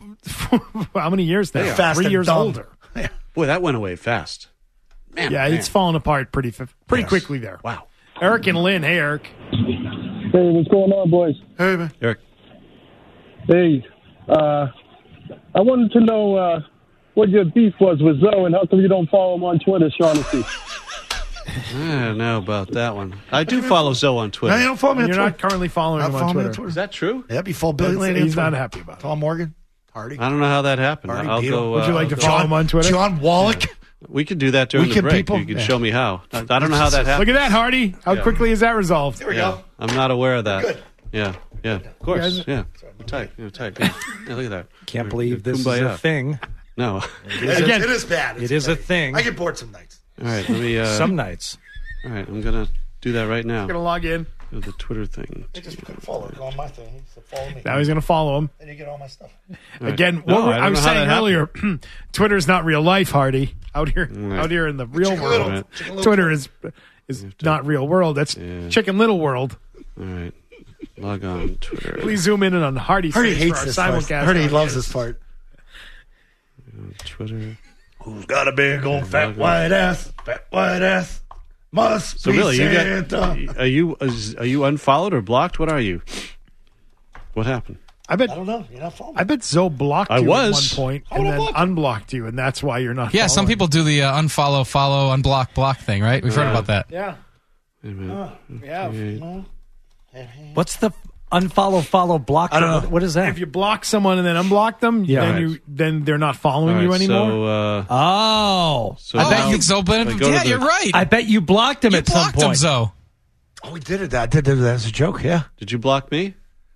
Speaker 5: how many years now?
Speaker 3: Fast
Speaker 5: Three
Speaker 3: and
Speaker 5: years
Speaker 3: dumb.
Speaker 5: older.
Speaker 6: boy, that went away fast. Man,
Speaker 5: Yeah,
Speaker 6: man.
Speaker 5: it's fallen apart pretty fa- pretty
Speaker 3: Yes.
Speaker 5: quickly there.
Speaker 6: Wow,
Speaker 5: Eric and Lynn. Hey, Eric.
Speaker 11: Hey, what's going on, boys?
Speaker 3: Hey, man.
Speaker 6: Eric.
Speaker 11: Hey, uh, I wanted to know uh, what your beef was with Zoe and how come you don't follow him on Twitter, Shaughnessy?
Speaker 6: I don't know about that one. I do follow Zoe on Twitter.
Speaker 3: No, you don't follow me on
Speaker 5: You're
Speaker 3: Twitter.
Speaker 5: not currently following
Speaker 3: Not
Speaker 5: him on
Speaker 3: following me
Speaker 5: Twitter.
Speaker 3: on Twitter.
Speaker 6: Is that true?
Speaker 3: Yeah, be full Billy
Speaker 5: That's-
Speaker 3: Laney.
Speaker 5: he's
Speaker 3: on
Speaker 5: not
Speaker 3: Twitter.
Speaker 5: happy about it.
Speaker 3: Tom Morgan, Hardy.
Speaker 6: I don't know how that happened.
Speaker 3: Barney
Speaker 6: I'll
Speaker 3: Beetle.
Speaker 6: go.
Speaker 5: Would you
Speaker 6: uh,
Speaker 5: like to
Speaker 6: I'll
Speaker 5: follow
Speaker 6: go-
Speaker 5: him on Twitter?
Speaker 3: John Wallach.
Speaker 6: We could do that during the
Speaker 3: Weekend
Speaker 6: break.
Speaker 3: people?
Speaker 6: You can
Speaker 3: Yeah.
Speaker 6: show me how. I, I don't know how that happened.
Speaker 5: Look at that, Hardy. How
Speaker 6: Yeah.
Speaker 5: quickly is that resolved?
Speaker 3: There we
Speaker 6: Yeah,
Speaker 3: go.
Speaker 6: I'm not aware of that.
Speaker 3: Good.
Speaker 6: Yeah, yeah, of course.
Speaker 5: guys-
Speaker 6: Yeah, tight, you know, tight. Yeah. Yeah, look at that.
Speaker 9: Can't
Speaker 6: You're-
Speaker 9: believe
Speaker 6: you're
Speaker 9: this is
Speaker 6: kumbaya.
Speaker 9: a thing.
Speaker 6: No.
Speaker 3: It,
Speaker 5: Again,
Speaker 3: it is bad. It's
Speaker 9: It is a
Speaker 3: bad.
Speaker 9: thing.
Speaker 3: I get bored some nights.
Speaker 6: All right, let me. Uh,
Speaker 9: Some nights.
Speaker 6: all right, I'm gonna do that right now.
Speaker 5: Gonna log in.
Speaker 6: The Twitter thing.
Speaker 3: They just put follow go on my thing. He said follow me.
Speaker 5: Now he's going to follow him.
Speaker 3: And you get all my stuff.
Speaker 6: Right.
Speaker 5: Again,
Speaker 6: No,
Speaker 5: what were-
Speaker 6: I
Speaker 5: I,
Speaker 6: don't
Speaker 5: was
Speaker 6: know how
Speaker 5: saying
Speaker 6: that
Speaker 5: earlier, Twitter's not real life, Hardy. Out here,
Speaker 6: Right.
Speaker 5: out here in the real
Speaker 3: Chicken
Speaker 5: world,
Speaker 3: Little. Chicken Little.
Speaker 5: Twitter is is not real world. That's
Speaker 6: Yeah.
Speaker 5: Chicken Little world.
Speaker 6: All right. Log on Twitter.
Speaker 5: Please zoom in on Hardy's
Speaker 3: Hardy
Speaker 5: face
Speaker 3: hates
Speaker 5: for
Speaker 3: this
Speaker 5: our
Speaker 3: part.
Speaker 5: simulcast.
Speaker 3: Hardy
Speaker 5: audience.
Speaker 3: loves this part.
Speaker 6: Twitter.
Speaker 3: Who's got a big old fat white ass? Fat white ass. Must
Speaker 6: So
Speaker 3: be
Speaker 6: really, you
Speaker 3: Santa.
Speaker 6: got? Are you is- are you unfollowed or blocked? What are you? What happened?
Speaker 5: I bet.
Speaker 3: I don't know. You're not following.
Speaker 5: I bet Zoe blocked
Speaker 6: I
Speaker 5: you
Speaker 6: was.
Speaker 5: at one point
Speaker 3: How
Speaker 5: and
Speaker 3: would I
Speaker 5: then
Speaker 3: block you?
Speaker 5: unblocked you, and that's why you're not.
Speaker 8: Yeah, some
Speaker 5: following.
Speaker 8: people do the uh, unfollow, follow, unblock, block thing, right? We've heard
Speaker 6: Yeah.
Speaker 8: about that.
Speaker 5: Yeah,
Speaker 6: Wait a minute.
Speaker 5: yeah.
Speaker 6: Create-
Speaker 9: What's the unfollow, follow, block?
Speaker 3: I don't know.
Speaker 9: What, what is that?
Speaker 5: If you block someone and then unblock them,
Speaker 9: Yeah.
Speaker 5: then
Speaker 6: Right.
Speaker 5: you then they're not following
Speaker 6: All
Speaker 5: you
Speaker 6: right,
Speaker 5: anymore.
Speaker 6: So, uh,
Speaker 9: oh,
Speaker 6: so
Speaker 8: Oh,
Speaker 6: now-
Speaker 8: I think so, but
Speaker 6: I go
Speaker 8: yeah,
Speaker 6: to the-
Speaker 8: you're right.
Speaker 9: I bet you blocked him
Speaker 8: you
Speaker 9: at some
Speaker 8: blocked him,
Speaker 9: point.
Speaker 8: Zoe.
Speaker 3: Oh, we did it. I did that as a joke. Yeah.
Speaker 6: Did you block me?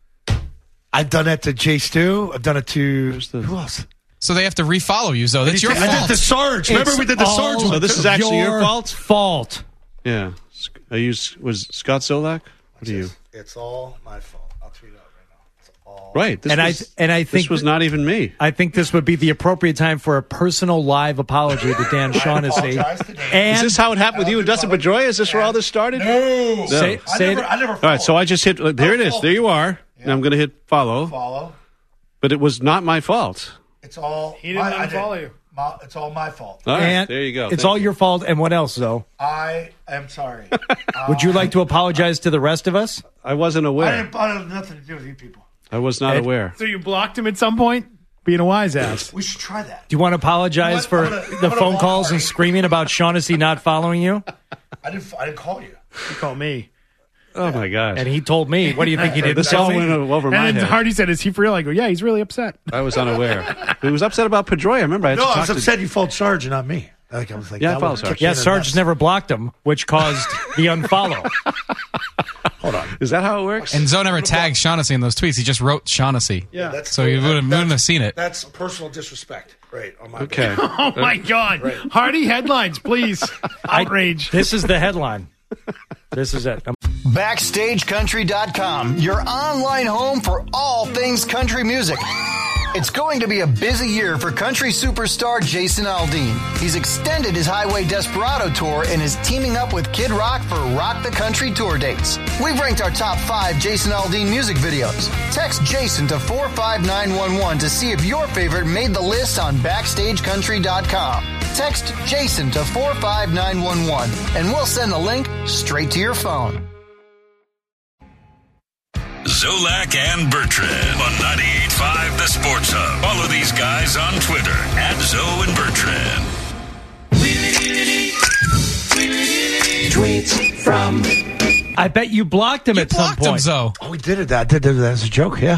Speaker 3: I've done that to Jay Stu. I've done it to
Speaker 6: Where's the-
Speaker 3: who else?
Speaker 8: So they have to refollow you, Zoe. That's your
Speaker 3: I did
Speaker 8: fault.
Speaker 3: the Sarge. Remember
Speaker 9: It's
Speaker 3: we did the Sarge
Speaker 9: all
Speaker 3: one.
Speaker 6: So this is actually your fault?
Speaker 9: Fault.
Speaker 6: Yeah. I use was Scott Zolak. What are you?
Speaker 3: It's all my fault. I'll tweet it out right now. It's all
Speaker 6: Right. This
Speaker 9: And I
Speaker 6: was,
Speaker 9: and I
Speaker 6: this
Speaker 9: think
Speaker 6: was not even me.
Speaker 9: I think this would be the appropriate time for a personal live apology to Dan Shaughnessy.
Speaker 3: apologize to Dan.
Speaker 9: And
Speaker 6: Is this how it happened with you and Dustin Pedroia? Is this where all this started?
Speaker 3: No.
Speaker 9: say,
Speaker 3: I
Speaker 9: say
Speaker 3: never.
Speaker 9: it-
Speaker 3: I never.
Speaker 6: All right. So I just hit. Look, there it is. There you are. Now I'm going to hit follow.
Speaker 3: follow.
Speaker 6: But it was not my fault.
Speaker 3: It's all.
Speaker 5: He didn't
Speaker 3: my, I
Speaker 5: unfollow
Speaker 3: did.
Speaker 5: you.
Speaker 3: My, it's all my fault.
Speaker 6: All right.
Speaker 9: and
Speaker 6: There you go.
Speaker 9: It's
Speaker 6: Thank
Speaker 9: all
Speaker 6: you.
Speaker 9: your fault. And what else, though?
Speaker 3: I am sorry.
Speaker 9: Would you like to apologize to the rest of us?
Speaker 6: I wasn't
Speaker 3: I
Speaker 6: aware.
Speaker 3: didn't. I have nothing to do with you people.
Speaker 6: I was not
Speaker 9: Ed-
Speaker 6: aware.
Speaker 5: So you blocked him at some point, being a wise ass.
Speaker 3: We should try that.
Speaker 9: Do you want to apologize
Speaker 3: You
Speaker 9: for
Speaker 3: know what? I'm gonna-
Speaker 9: the
Speaker 3: I'm gonna
Speaker 9: phone
Speaker 3: block
Speaker 9: calls and
Speaker 3: Hardy.
Speaker 9: screaming about Shaughnessy not following you?
Speaker 3: I didn't. I didn't call you.
Speaker 5: You call me.
Speaker 6: Oh my gosh.
Speaker 9: And he told me. What do you think he did?
Speaker 6: This all went over my
Speaker 5: And then
Speaker 6: head.
Speaker 5: Hardy said, "Is he for real?" I go, "Yeah, he's really upset."
Speaker 6: I was unaware. He was upset about Pedroia. Remember, I had
Speaker 3: No,
Speaker 6: to
Speaker 3: I
Speaker 6: talk
Speaker 3: was
Speaker 6: to-
Speaker 3: upset you followed Sarge and not me. Like I was like,
Speaker 6: Yeah, I
Speaker 3: that
Speaker 6: followed
Speaker 3: would
Speaker 6: Sarge.
Speaker 3: kick you
Speaker 9: Yeah,
Speaker 3: in the
Speaker 9: Sarge
Speaker 3: nuts.
Speaker 9: never blocked him, which caused the unfollow.
Speaker 3: Hold on.
Speaker 6: Is that how it works?
Speaker 8: And Zoe never tagged Shaughnessy in those tweets. He just wrote Shaughnessy.
Speaker 5: Yeah.
Speaker 3: That's
Speaker 8: So you wouldn't,
Speaker 3: that's-
Speaker 8: wouldn't have seen it.
Speaker 3: That's personal disrespect. Right. On my
Speaker 6: Okay.
Speaker 5: Oh my God, Hardy headlines, please. Outrage.
Speaker 9: This is the headline. This is it. I'm-
Speaker 10: Backstage Country dot com, your online home for all things country music. It's going to be a busy year for country superstar Jason Aldean. He's extended his Highway Desperado tour and is teaming up with Kid Rock for Rock the Country tour dates. We've ranked our top five Jason Aldean music videos. Text Jason to four five nine one one to see if your favorite made the list on Backstage Country dot com. Text Jason to four five nine one one and we'll send the link straight to your phone.
Speaker 2: Zolak and Bertrand on ninety-eight point five The Sports Hub. Follow these guys on Twitter at Zoe and Bertrand.
Speaker 4: Tweets from.
Speaker 9: I bet you blocked him
Speaker 8: You
Speaker 9: at some
Speaker 8: blocked him,
Speaker 9: point.
Speaker 8: Zoe.
Speaker 3: Oh, we did it. I did that as a joke. Yeah.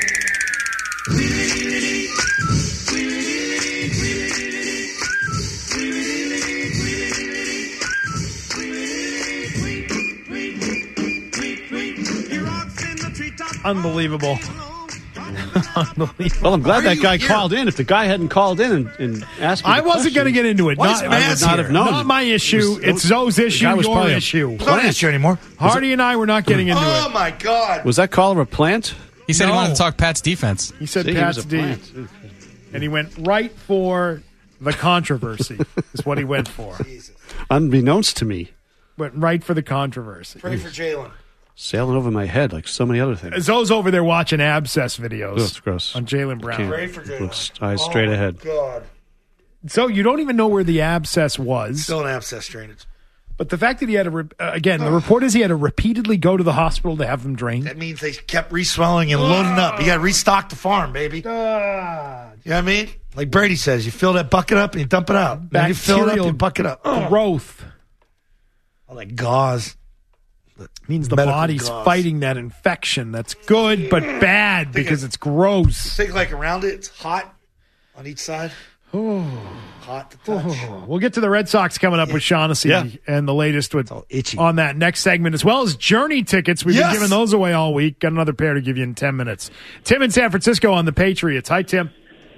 Speaker 5: Unbelievable. Unbelievable.
Speaker 6: Well, I'm glad
Speaker 3: Are
Speaker 6: that
Speaker 3: you
Speaker 6: guy
Speaker 3: here?
Speaker 6: called in. If the guy hadn't called in and, and asked me
Speaker 5: I
Speaker 6: the
Speaker 5: wasn't going to
Speaker 6: question-
Speaker 5: get into it.
Speaker 3: Why
Speaker 5: Not,
Speaker 3: is
Speaker 5: I
Speaker 3: Maz
Speaker 5: would not
Speaker 3: here?
Speaker 5: have known.
Speaker 6: Not
Speaker 5: Not my issue. It's Zoe's issue.
Speaker 6: guy was
Speaker 5: Your
Speaker 6: probably a
Speaker 5: issue.
Speaker 3: It's not an issue anymore.
Speaker 5: Hardy and I were not getting into
Speaker 3: Oh
Speaker 5: it.
Speaker 3: my God.
Speaker 6: Was that caller a plant?
Speaker 8: He said
Speaker 5: No.
Speaker 8: he wanted to talk Pat's defense.
Speaker 5: He said
Speaker 6: See, he was
Speaker 5: Pat's
Speaker 6: a
Speaker 5: D,
Speaker 6: plant.
Speaker 5: and he went right for the controversy. Is what he went for.
Speaker 6: Unbeknownst to me.
Speaker 5: Went right for the controversy.
Speaker 3: Pray for Jalen.
Speaker 6: Sailing over my head like so many other things.
Speaker 5: Zoe's over there watching abscess videos
Speaker 6: Ugh, it's gross.
Speaker 5: on Jalen Brown.
Speaker 6: Can't.
Speaker 3: Pray for Jalen.
Speaker 6: Looks eyes straight
Speaker 3: oh
Speaker 6: ahead.
Speaker 3: My God.
Speaker 5: So you don't even know where the abscess was.
Speaker 3: Still an abscess drainage.
Speaker 5: But the fact that he had to, re- uh, again, the report is he had to repeatedly go to the hospital to have them drained.
Speaker 3: That means they kept reswelling and loading up. You got to restock the farm, baby.
Speaker 5: Ah,
Speaker 3: You know what I mean? Like Brady says, you fill that bucket up and you dump it out. Then you fill it up,
Speaker 5: Bacterial
Speaker 3: you bucket up. Oh,
Speaker 5: growth
Speaker 3: all that gauze.
Speaker 5: means the
Speaker 3: Medical
Speaker 5: body's
Speaker 3: gauze.
Speaker 5: fighting that infection. That's good, but bad because it's gross.
Speaker 3: Think like around it, it's hot on each side. Hot to touch.
Speaker 5: We'll get to the Red Sox coming up with Shaughnessy
Speaker 6: Yeah.
Speaker 5: and the latest with
Speaker 3: all itchy.
Speaker 5: on that next segment, as well as Journey tickets. We've
Speaker 3: Yes.
Speaker 5: been giving those away all week. Got another pair to give you in ten minutes. Tim in San Francisco on the Patriots. Hi, Tim.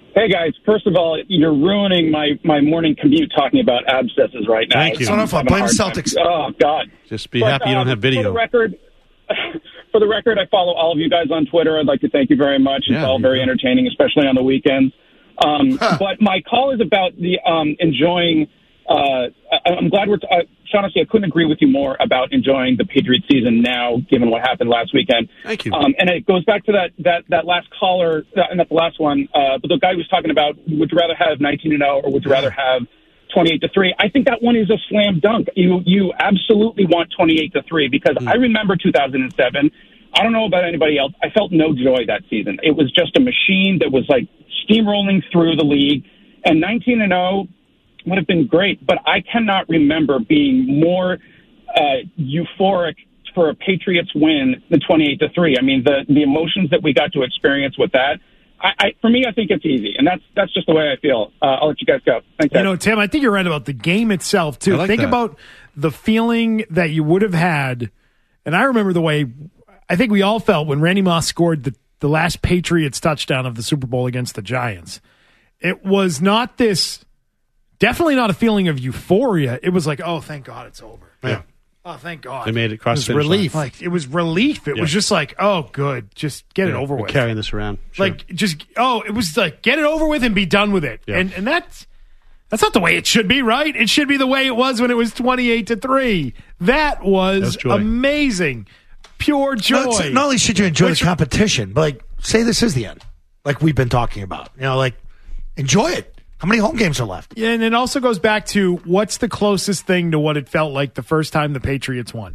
Speaker 13: Hey, guys. First of all, you're ruining my, my morning commute talking about abscesses right now.
Speaker 6: Thank you.
Speaker 13: I'm
Speaker 6: It's not our fault.
Speaker 13: having a
Speaker 6: Blame
Speaker 13: hard
Speaker 6: Celtics.
Speaker 13: time. Oh, God.
Speaker 6: Just be
Speaker 13: But,
Speaker 6: happy you don't
Speaker 13: um,
Speaker 6: have video.
Speaker 13: For the record, for the record, I follow all of you guys on Twitter. I'd like to thank you very much. It's
Speaker 6: Yeah,
Speaker 13: all
Speaker 6: you
Speaker 13: very
Speaker 6: know.
Speaker 13: entertaining, especially on the weekends. Um, but my call is about the um, enjoying. Uh, I, I'm glad we're. T- uh, Shaughnessy, I couldn't agree with you more about enjoying the Patriots season now, given what happened last weekend.
Speaker 6: Thank you.
Speaker 13: Um, and it goes back to that that that last caller, uh, not the last one, uh, but the guy who was talking about would you rather have nineteen and oh or would you rather have twenty-eight to three? I think that one is a slam dunk. You you absolutely want twenty-eight to three because
Speaker 6: Mm.
Speaker 13: I remember two thousand seven. I don't know about anybody else. I felt no joy that season. It was just a machine that was like steamrolling through the league. And nineteen and oh would have been great, but I cannot remember being more uh, euphoric for a Patriots win than twenty-eight to three. I mean, the the emotions that we got to experience with that. I, I for me, I think it's easy, and that's that's just the way I feel. Uh, I'll let you guys go. Thanks, guys.
Speaker 5: You know, Tim, I think you're right about the game itself, too.
Speaker 6: I like
Speaker 5: think
Speaker 6: that.
Speaker 5: about the feeling that you would have had. And I remember the way I think we all felt when Randy Moss scored the, the last Patriots touchdown of the Super Bowl against the Giants. It was not this, definitely not a feeling of euphoria. It was like, oh, thank God it's over.
Speaker 6: Yeah.
Speaker 5: Oh, thank God.
Speaker 6: They made it across
Speaker 5: It was
Speaker 6: the finish
Speaker 5: relief.
Speaker 6: line.
Speaker 5: Like, it was relief. It
Speaker 6: Yeah.
Speaker 5: was just like, oh, good. Just get it
Speaker 6: Yeah,
Speaker 5: over
Speaker 6: we're
Speaker 5: with.
Speaker 6: carrying this around. Sure.
Speaker 5: Like, just, oh, it was like, get it over with and be done with it.
Speaker 6: Yeah.
Speaker 5: And and that's that's not the way it should be, right? It should be the way it was when it was twenty-eight to three. That was,
Speaker 6: That was joy.
Speaker 5: amazing. Pure joy.
Speaker 3: Not, not only should you enjoy
Speaker 5: Which-
Speaker 3: the competition, but like say this is the end, like we've been talking about. You know, like enjoy it. How many home games are left?
Speaker 5: Yeah, and it also goes back to what's the closest thing to what it felt like the first time the Patriots won.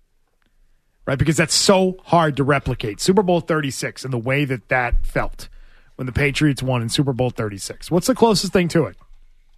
Speaker 5: Right? Because that's so hard to replicate. Super Bowl thirty-six and the way that that felt when the Patriots won in Super Bowl thirty-six. What's the closest thing to it?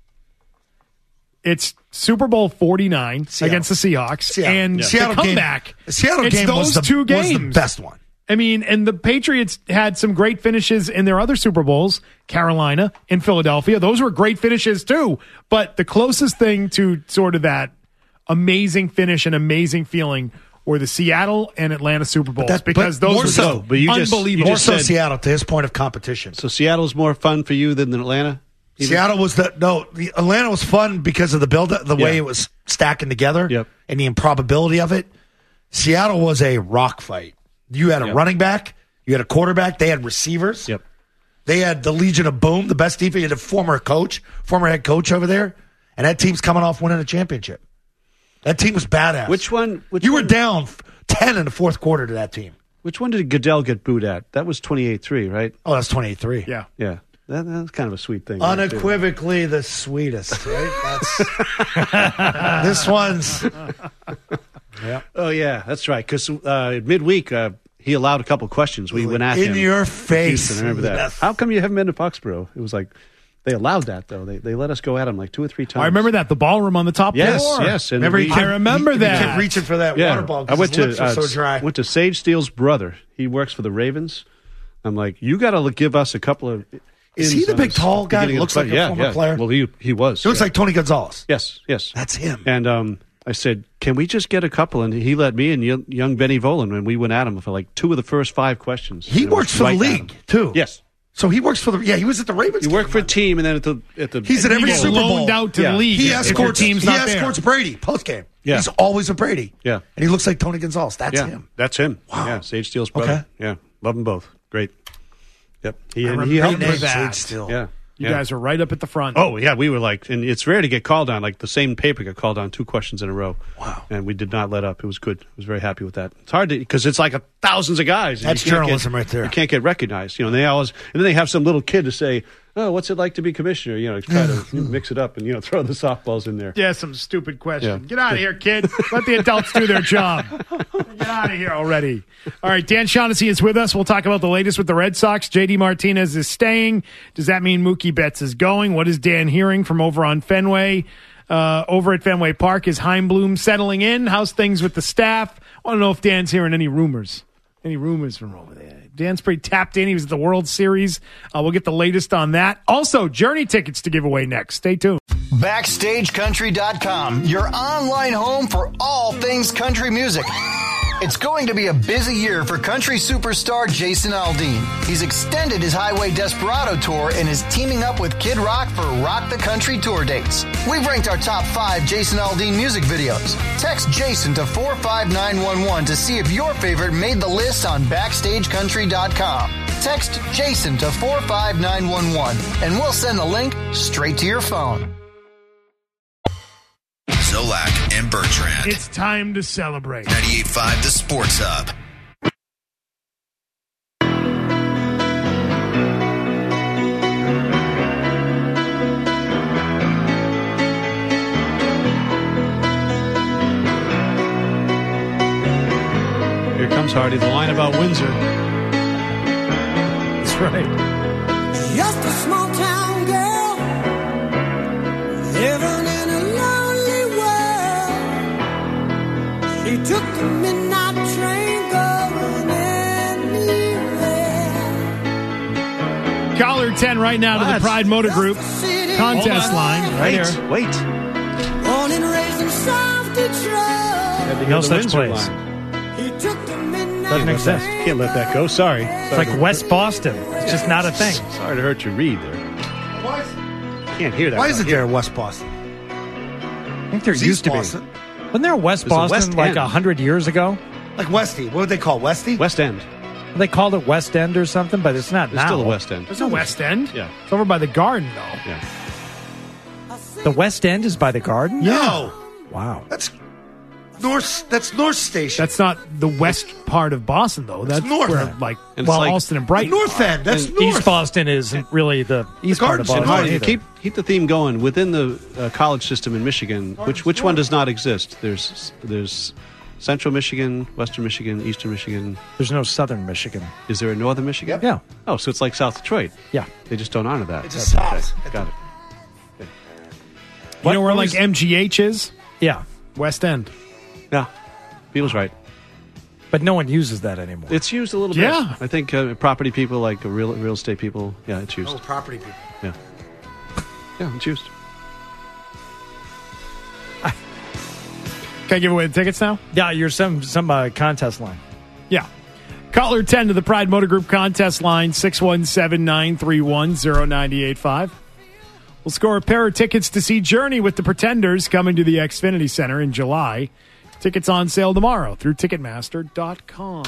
Speaker 5: It's Super Bowl forty-nine
Speaker 3: Seattle.
Speaker 5: against the Seahawks.
Speaker 3: Seattle.
Speaker 5: And
Speaker 3: Yeah.
Speaker 5: the
Speaker 3: Seattle game-
Speaker 5: comeback.
Speaker 3: the Seattle
Speaker 5: it's
Speaker 3: game
Speaker 5: those
Speaker 3: was the-
Speaker 5: two
Speaker 3: was
Speaker 5: games.
Speaker 3: the best one.
Speaker 5: I mean, and the Patriots had some great finishes in their other Super Bowls, Carolina and Philadelphia. Those were great finishes too. But the closest thing to sort of that amazing finish and amazing feeling were the Seattle and Atlanta Super Bowls
Speaker 3: That-
Speaker 5: because
Speaker 3: but
Speaker 5: those
Speaker 3: more
Speaker 5: were
Speaker 3: so,
Speaker 5: just
Speaker 6: but you just-
Speaker 5: unbelievable.
Speaker 6: you
Speaker 3: More
Speaker 6: just
Speaker 3: so
Speaker 6: said-
Speaker 3: Seattle to his point of competition.
Speaker 6: So Seattle's more fun for you than Atlanta? Even?
Speaker 3: Seattle was the no. The Atlanta was fun because of the build, the way
Speaker 6: Yeah.
Speaker 3: it was stacking together,
Speaker 6: Yep.
Speaker 3: and the improbability of it. Seattle was a rock fight. You had a
Speaker 6: Yep.
Speaker 3: running back, you had a quarterback, they had receivers,
Speaker 6: Yep.
Speaker 3: they had the Legion of Boom, the best defense. You had a former coach, former head coach over there, and that team's coming off winning a championship. That team was badass.
Speaker 6: Which one? Which
Speaker 3: you
Speaker 6: one,
Speaker 3: were down ten in the fourth quarter to that team.
Speaker 6: Which one did Goodell get booed at? That was twenty-eight three, right?
Speaker 3: Oh, that's twenty-eight three.
Speaker 5: Yeah.
Speaker 6: Yeah. That, that's kind of a sweet thing. right, too.
Speaker 3: Unequivocally the sweetest, right? That's this one's. Yeah.
Speaker 6: Oh, yeah, that's right. Because uh, midweek, uh, he allowed a couple questions. We went at
Speaker 3: in
Speaker 6: him.
Speaker 3: your face.
Speaker 6: Houston, I remember that.
Speaker 3: Yes.
Speaker 6: How come you haven't been to Foxborough? It was like, they allowed that, though. They they let us go at him like two or three times.
Speaker 5: I remember that, the ballroom on the top
Speaker 6: Yes,
Speaker 5: floor.
Speaker 6: yes. And
Speaker 3: Remember,
Speaker 6: we-
Speaker 3: he
Speaker 5: I
Speaker 3: kept-
Speaker 5: remember
Speaker 3: he,
Speaker 5: that.
Speaker 3: He kept reaching for that
Speaker 6: yeah.
Speaker 3: water ball
Speaker 6: I
Speaker 3: because
Speaker 6: went
Speaker 3: his
Speaker 6: to
Speaker 3: lips were
Speaker 6: uh,
Speaker 3: so dry.
Speaker 6: went to Sage Steele's brother. He works for the Ravens. I'm like, you got to give us a couple of.
Speaker 3: Is he
Speaker 6: ins
Speaker 3: the
Speaker 6: on
Speaker 3: big,
Speaker 6: this
Speaker 3: tall guy that
Speaker 6: beginning of
Speaker 3: looks
Speaker 6: the
Speaker 3: like
Speaker 6: play.
Speaker 3: a
Speaker 6: yeah,
Speaker 3: former
Speaker 6: yeah.
Speaker 3: player?
Speaker 6: Well, he he was.
Speaker 3: He looks
Speaker 6: yeah.
Speaker 3: like Tony Gonzalez.
Speaker 6: Yes, yes.
Speaker 3: That's him.
Speaker 6: And um, I said, can we just get a couple? And he let me and young, young Benny Volen, and we went at him for like two of the first five questions.
Speaker 3: He
Speaker 6: And it was
Speaker 3: works for
Speaker 6: right
Speaker 3: the
Speaker 6: at
Speaker 3: league
Speaker 6: him.
Speaker 3: too.
Speaker 6: Yes.
Speaker 3: So he works for the. Yeah, he was at the Ravens.
Speaker 6: He
Speaker 3: game
Speaker 6: worked for a
Speaker 3: Monday.
Speaker 6: team, and then at the at the
Speaker 3: He's at every
Speaker 5: He gets
Speaker 3: Super Bowl.
Speaker 5: loaned out to
Speaker 6: Yeah.
Speaker 5: the league.
Speaker 3: He
Speaker 5: if your
Speaker 3: escorts.
Speaker 5: team's
Speaker 3: He
Speaker 5: not there.
Speaker 3: escorts Brady post game.
Speaker 6: Yeah.
Speaker 3: He's always with Brady.
Speaker 6: Yeah.
Speaker 3: and he looks like Tony Gonzalez. That's
Speaker 6: yeah,
Speaker 3: him.
Speaker 6: That's him.
Speaker 3: Wow.
Speaker 6: Yeah, Sage Steele's brother.
Speaker 3: Okay.
Speaker 6: Yeah, love them both. Great. Yep. He,
Speaker 5: I
Speaker 6: and
Speaker 5: remember
Speaker 6: he helped
Speaker 5: that.
Speaker 6: us.
Speaker 5: that.
Speaker 3: Still.
Speaker 6: Yeah.
Speaker 5: You
Speaker 6: yeah.
Speaker 5: guys are right up at the front.
Speaker 6: Oh yeah, we were like, and it's rare to get called on. Like the same paper got called on two questions in a row.
Speaker 3: Wow.
Speaker 6: And we did not let up. It was good. I was very happy with that. It's hard to because it's like a thousands of guys. and
Speaker 3: That's
Speaker 6: you can't
Speaker 3: journalism
Speaker 6: get-
Speaker 3: right there.
Speaker 6: You can't get recognized. You know, and they always and then they have some little kid to say, "Oh, what's it like to be commissioner?" You know, try to mix it up and you know throw the softballs in there.
Speaker 5: Yeah, some stupid question.
Speaker 6: Yeah.
Speaker 5: Get out of here, kid. Let the adults do their job. Get out of here already. All right, Dan Shaughnessy is with us. We'll talk about the latest with the Red Sox. J D Martinez is staying. Does that mean Mookie Betts is going? What is Dan hearing from over on Fenway? Uh, over at Fenway Park, is Heimblum settling in? How's things with the staff? I want to know if Dan's hearing any rumors. Any rumors from over there? Dan's pretty tapped in. He was at the World Series. Uh, we'll get the latest on that. Also, Journey tickets to give away next. Stay tuned.
Speaker 10: Backstage Country dot com, your online home for all things country music. It's going to be a busy year for country superstar Jason Aldean. He's extended his Highway Desperado tour and is teaming up with Kid Rock for Rock the Country tour dates. We've ranked our top five Jason Aldean music videos. Text Jason to four five nine one one to see if your favorite made the list on backstage country dot com. Text Jason to four five nine one one and we'll send the link straight to your phone.
Speaker 14: Zolak and Bertrand.
Speaker 5: It's time to celebrate.
Speaker 14: ninety-eight point five The Sports Hub.
Speaker 6: Here comes Hardy, the line about Windsor.
Speaker 9: That's right.
Speaker 4: Just a small town girl living in a lonely world. She took the midnight train going anywhere.
Speaker 5: Caller ten right now to the Pride Motor Group contest line.
Speaker 9: Right
Speaker 6: Wait,
Speaker 9: here.
Speaker 6: wait.
Speaker 4: Born and raised in South Detroit.
Speaker 9: No
Speaker 6: The
Speaker 9: such
Speaker 6: Windsor
Speaker 9: place.
Speaker 6: line.
Speaker 4: He took the midnight
Speaker 9: Doesn't
Speaker 6: Let
Speaker 9: exist.
Speaker 6: that- Can't let that go. Sorry.
Speaker 9: It's
Speaker 6: Sorry
Speaker 9: like
Speaker 6: to-
Speaker 9: West Boston. It's just not a thing.
Speaker 6: Sorry to hurt your read there.
Speaker 3: Why is,
Speaker 6: Can't hear that.
Speaker 3: why is
Speaker 6: right
Speaker 3: it there
Speaker 6: here.
Speaker 3: in West Boston?
Speaker 9: I think there
Speaker 3: It's
Speaker 9: used
Speaker 3: East
Speaker 9: to be.
Speaker 3: Boston.
Speaker 9: Wasn't there a West
Speaker 6: There's a
Speaker 9: Boston
Speaker 6: West
Speaker 9: like
Speaker 6: End.
Speaker 9: a hundred years ago?
Speaker 3: Like Westy. What would they call Westy?
Speaker 6: West End.
Speaker 9: They called it West End or something, but it's not
Speaker 6: There's
Speaker 9: now.
Speaker 6: still a West End.
Speaker 5: There's no West End.
Speaker 6: Yeah.
Speaker 5: It's over by the Garden, though.
Speaker 6: Yeah.
Speaker 9: The West End is by the Garden?
Speaker 3: No.
Speaker 9: Wow.
Speaker 3: That's North. That's North Station.
Speaker 5: That's not the west part of Boston, though. That's
Speaker 3: north.
Speaker 5: where, like,
Speaker 6: And it's
Speaker 5: well,
Speaker 6: like-
Speaker 5: Alston and Brighton.
Speaker 3: North End. That's
Speaker 9: And
Speaker 3: North.
Speaker 9: East Boston isn't really the east part of
Speaker 3: Gardens
Speaker 9: Boston.
Speaker 3: and
Speaker 6: Hardy,
Speaker 9: either.
Speaker 6: keep keep the theme going within the uh, college system in Michigan. Which which one does not exist? There's there's Central Michigan, Western Michigan, Eastern Michigan.
Speaker 9: There's no Southern Michigan.
Speaker 6: Is there a Northern Michigan?
Speaker 9: Yeah.
Speaker 6: Oh, so it's like South Detroit.
Speaker 9: Yeah.
Speaker 6: They just don't honor that.
Speaker 3: It just stops.
Speaker 6: Got it.
Speaker 5: You know where,
Speaker 9: What
Speaker 5: like,
Speaker 9: was-
Speaker 5: M G H is?
Speaker 9: Yeah.
Speaker 5: West End.
Speaker 6: Yeah, Beatles right.
Speaker 9: But no one uses that anymore.
Speaker 6: It's used a little
Speaker 5: Yeah.
Speaker 6: bit. I think uh, property people, like uh, real real estate people. Yeah, it's used.
Speaker 3: Oh, property people.
Speaker 6: Yeah, yeah, it's used.
Speaker 5: Can I give away the tickets now?
Speaker 9: Yeah, you're some some uh, contest line.
Speaker 5: Yeah. Caller ten to the Pride Motor Group contest line, six one seven, nine three one, zero nine eight five. We'll score a pair of tickets to see Journey with the Pretenders coming to the Xfinity Center in July. Tickets on sale tomorrow through Ticketmaster dot com.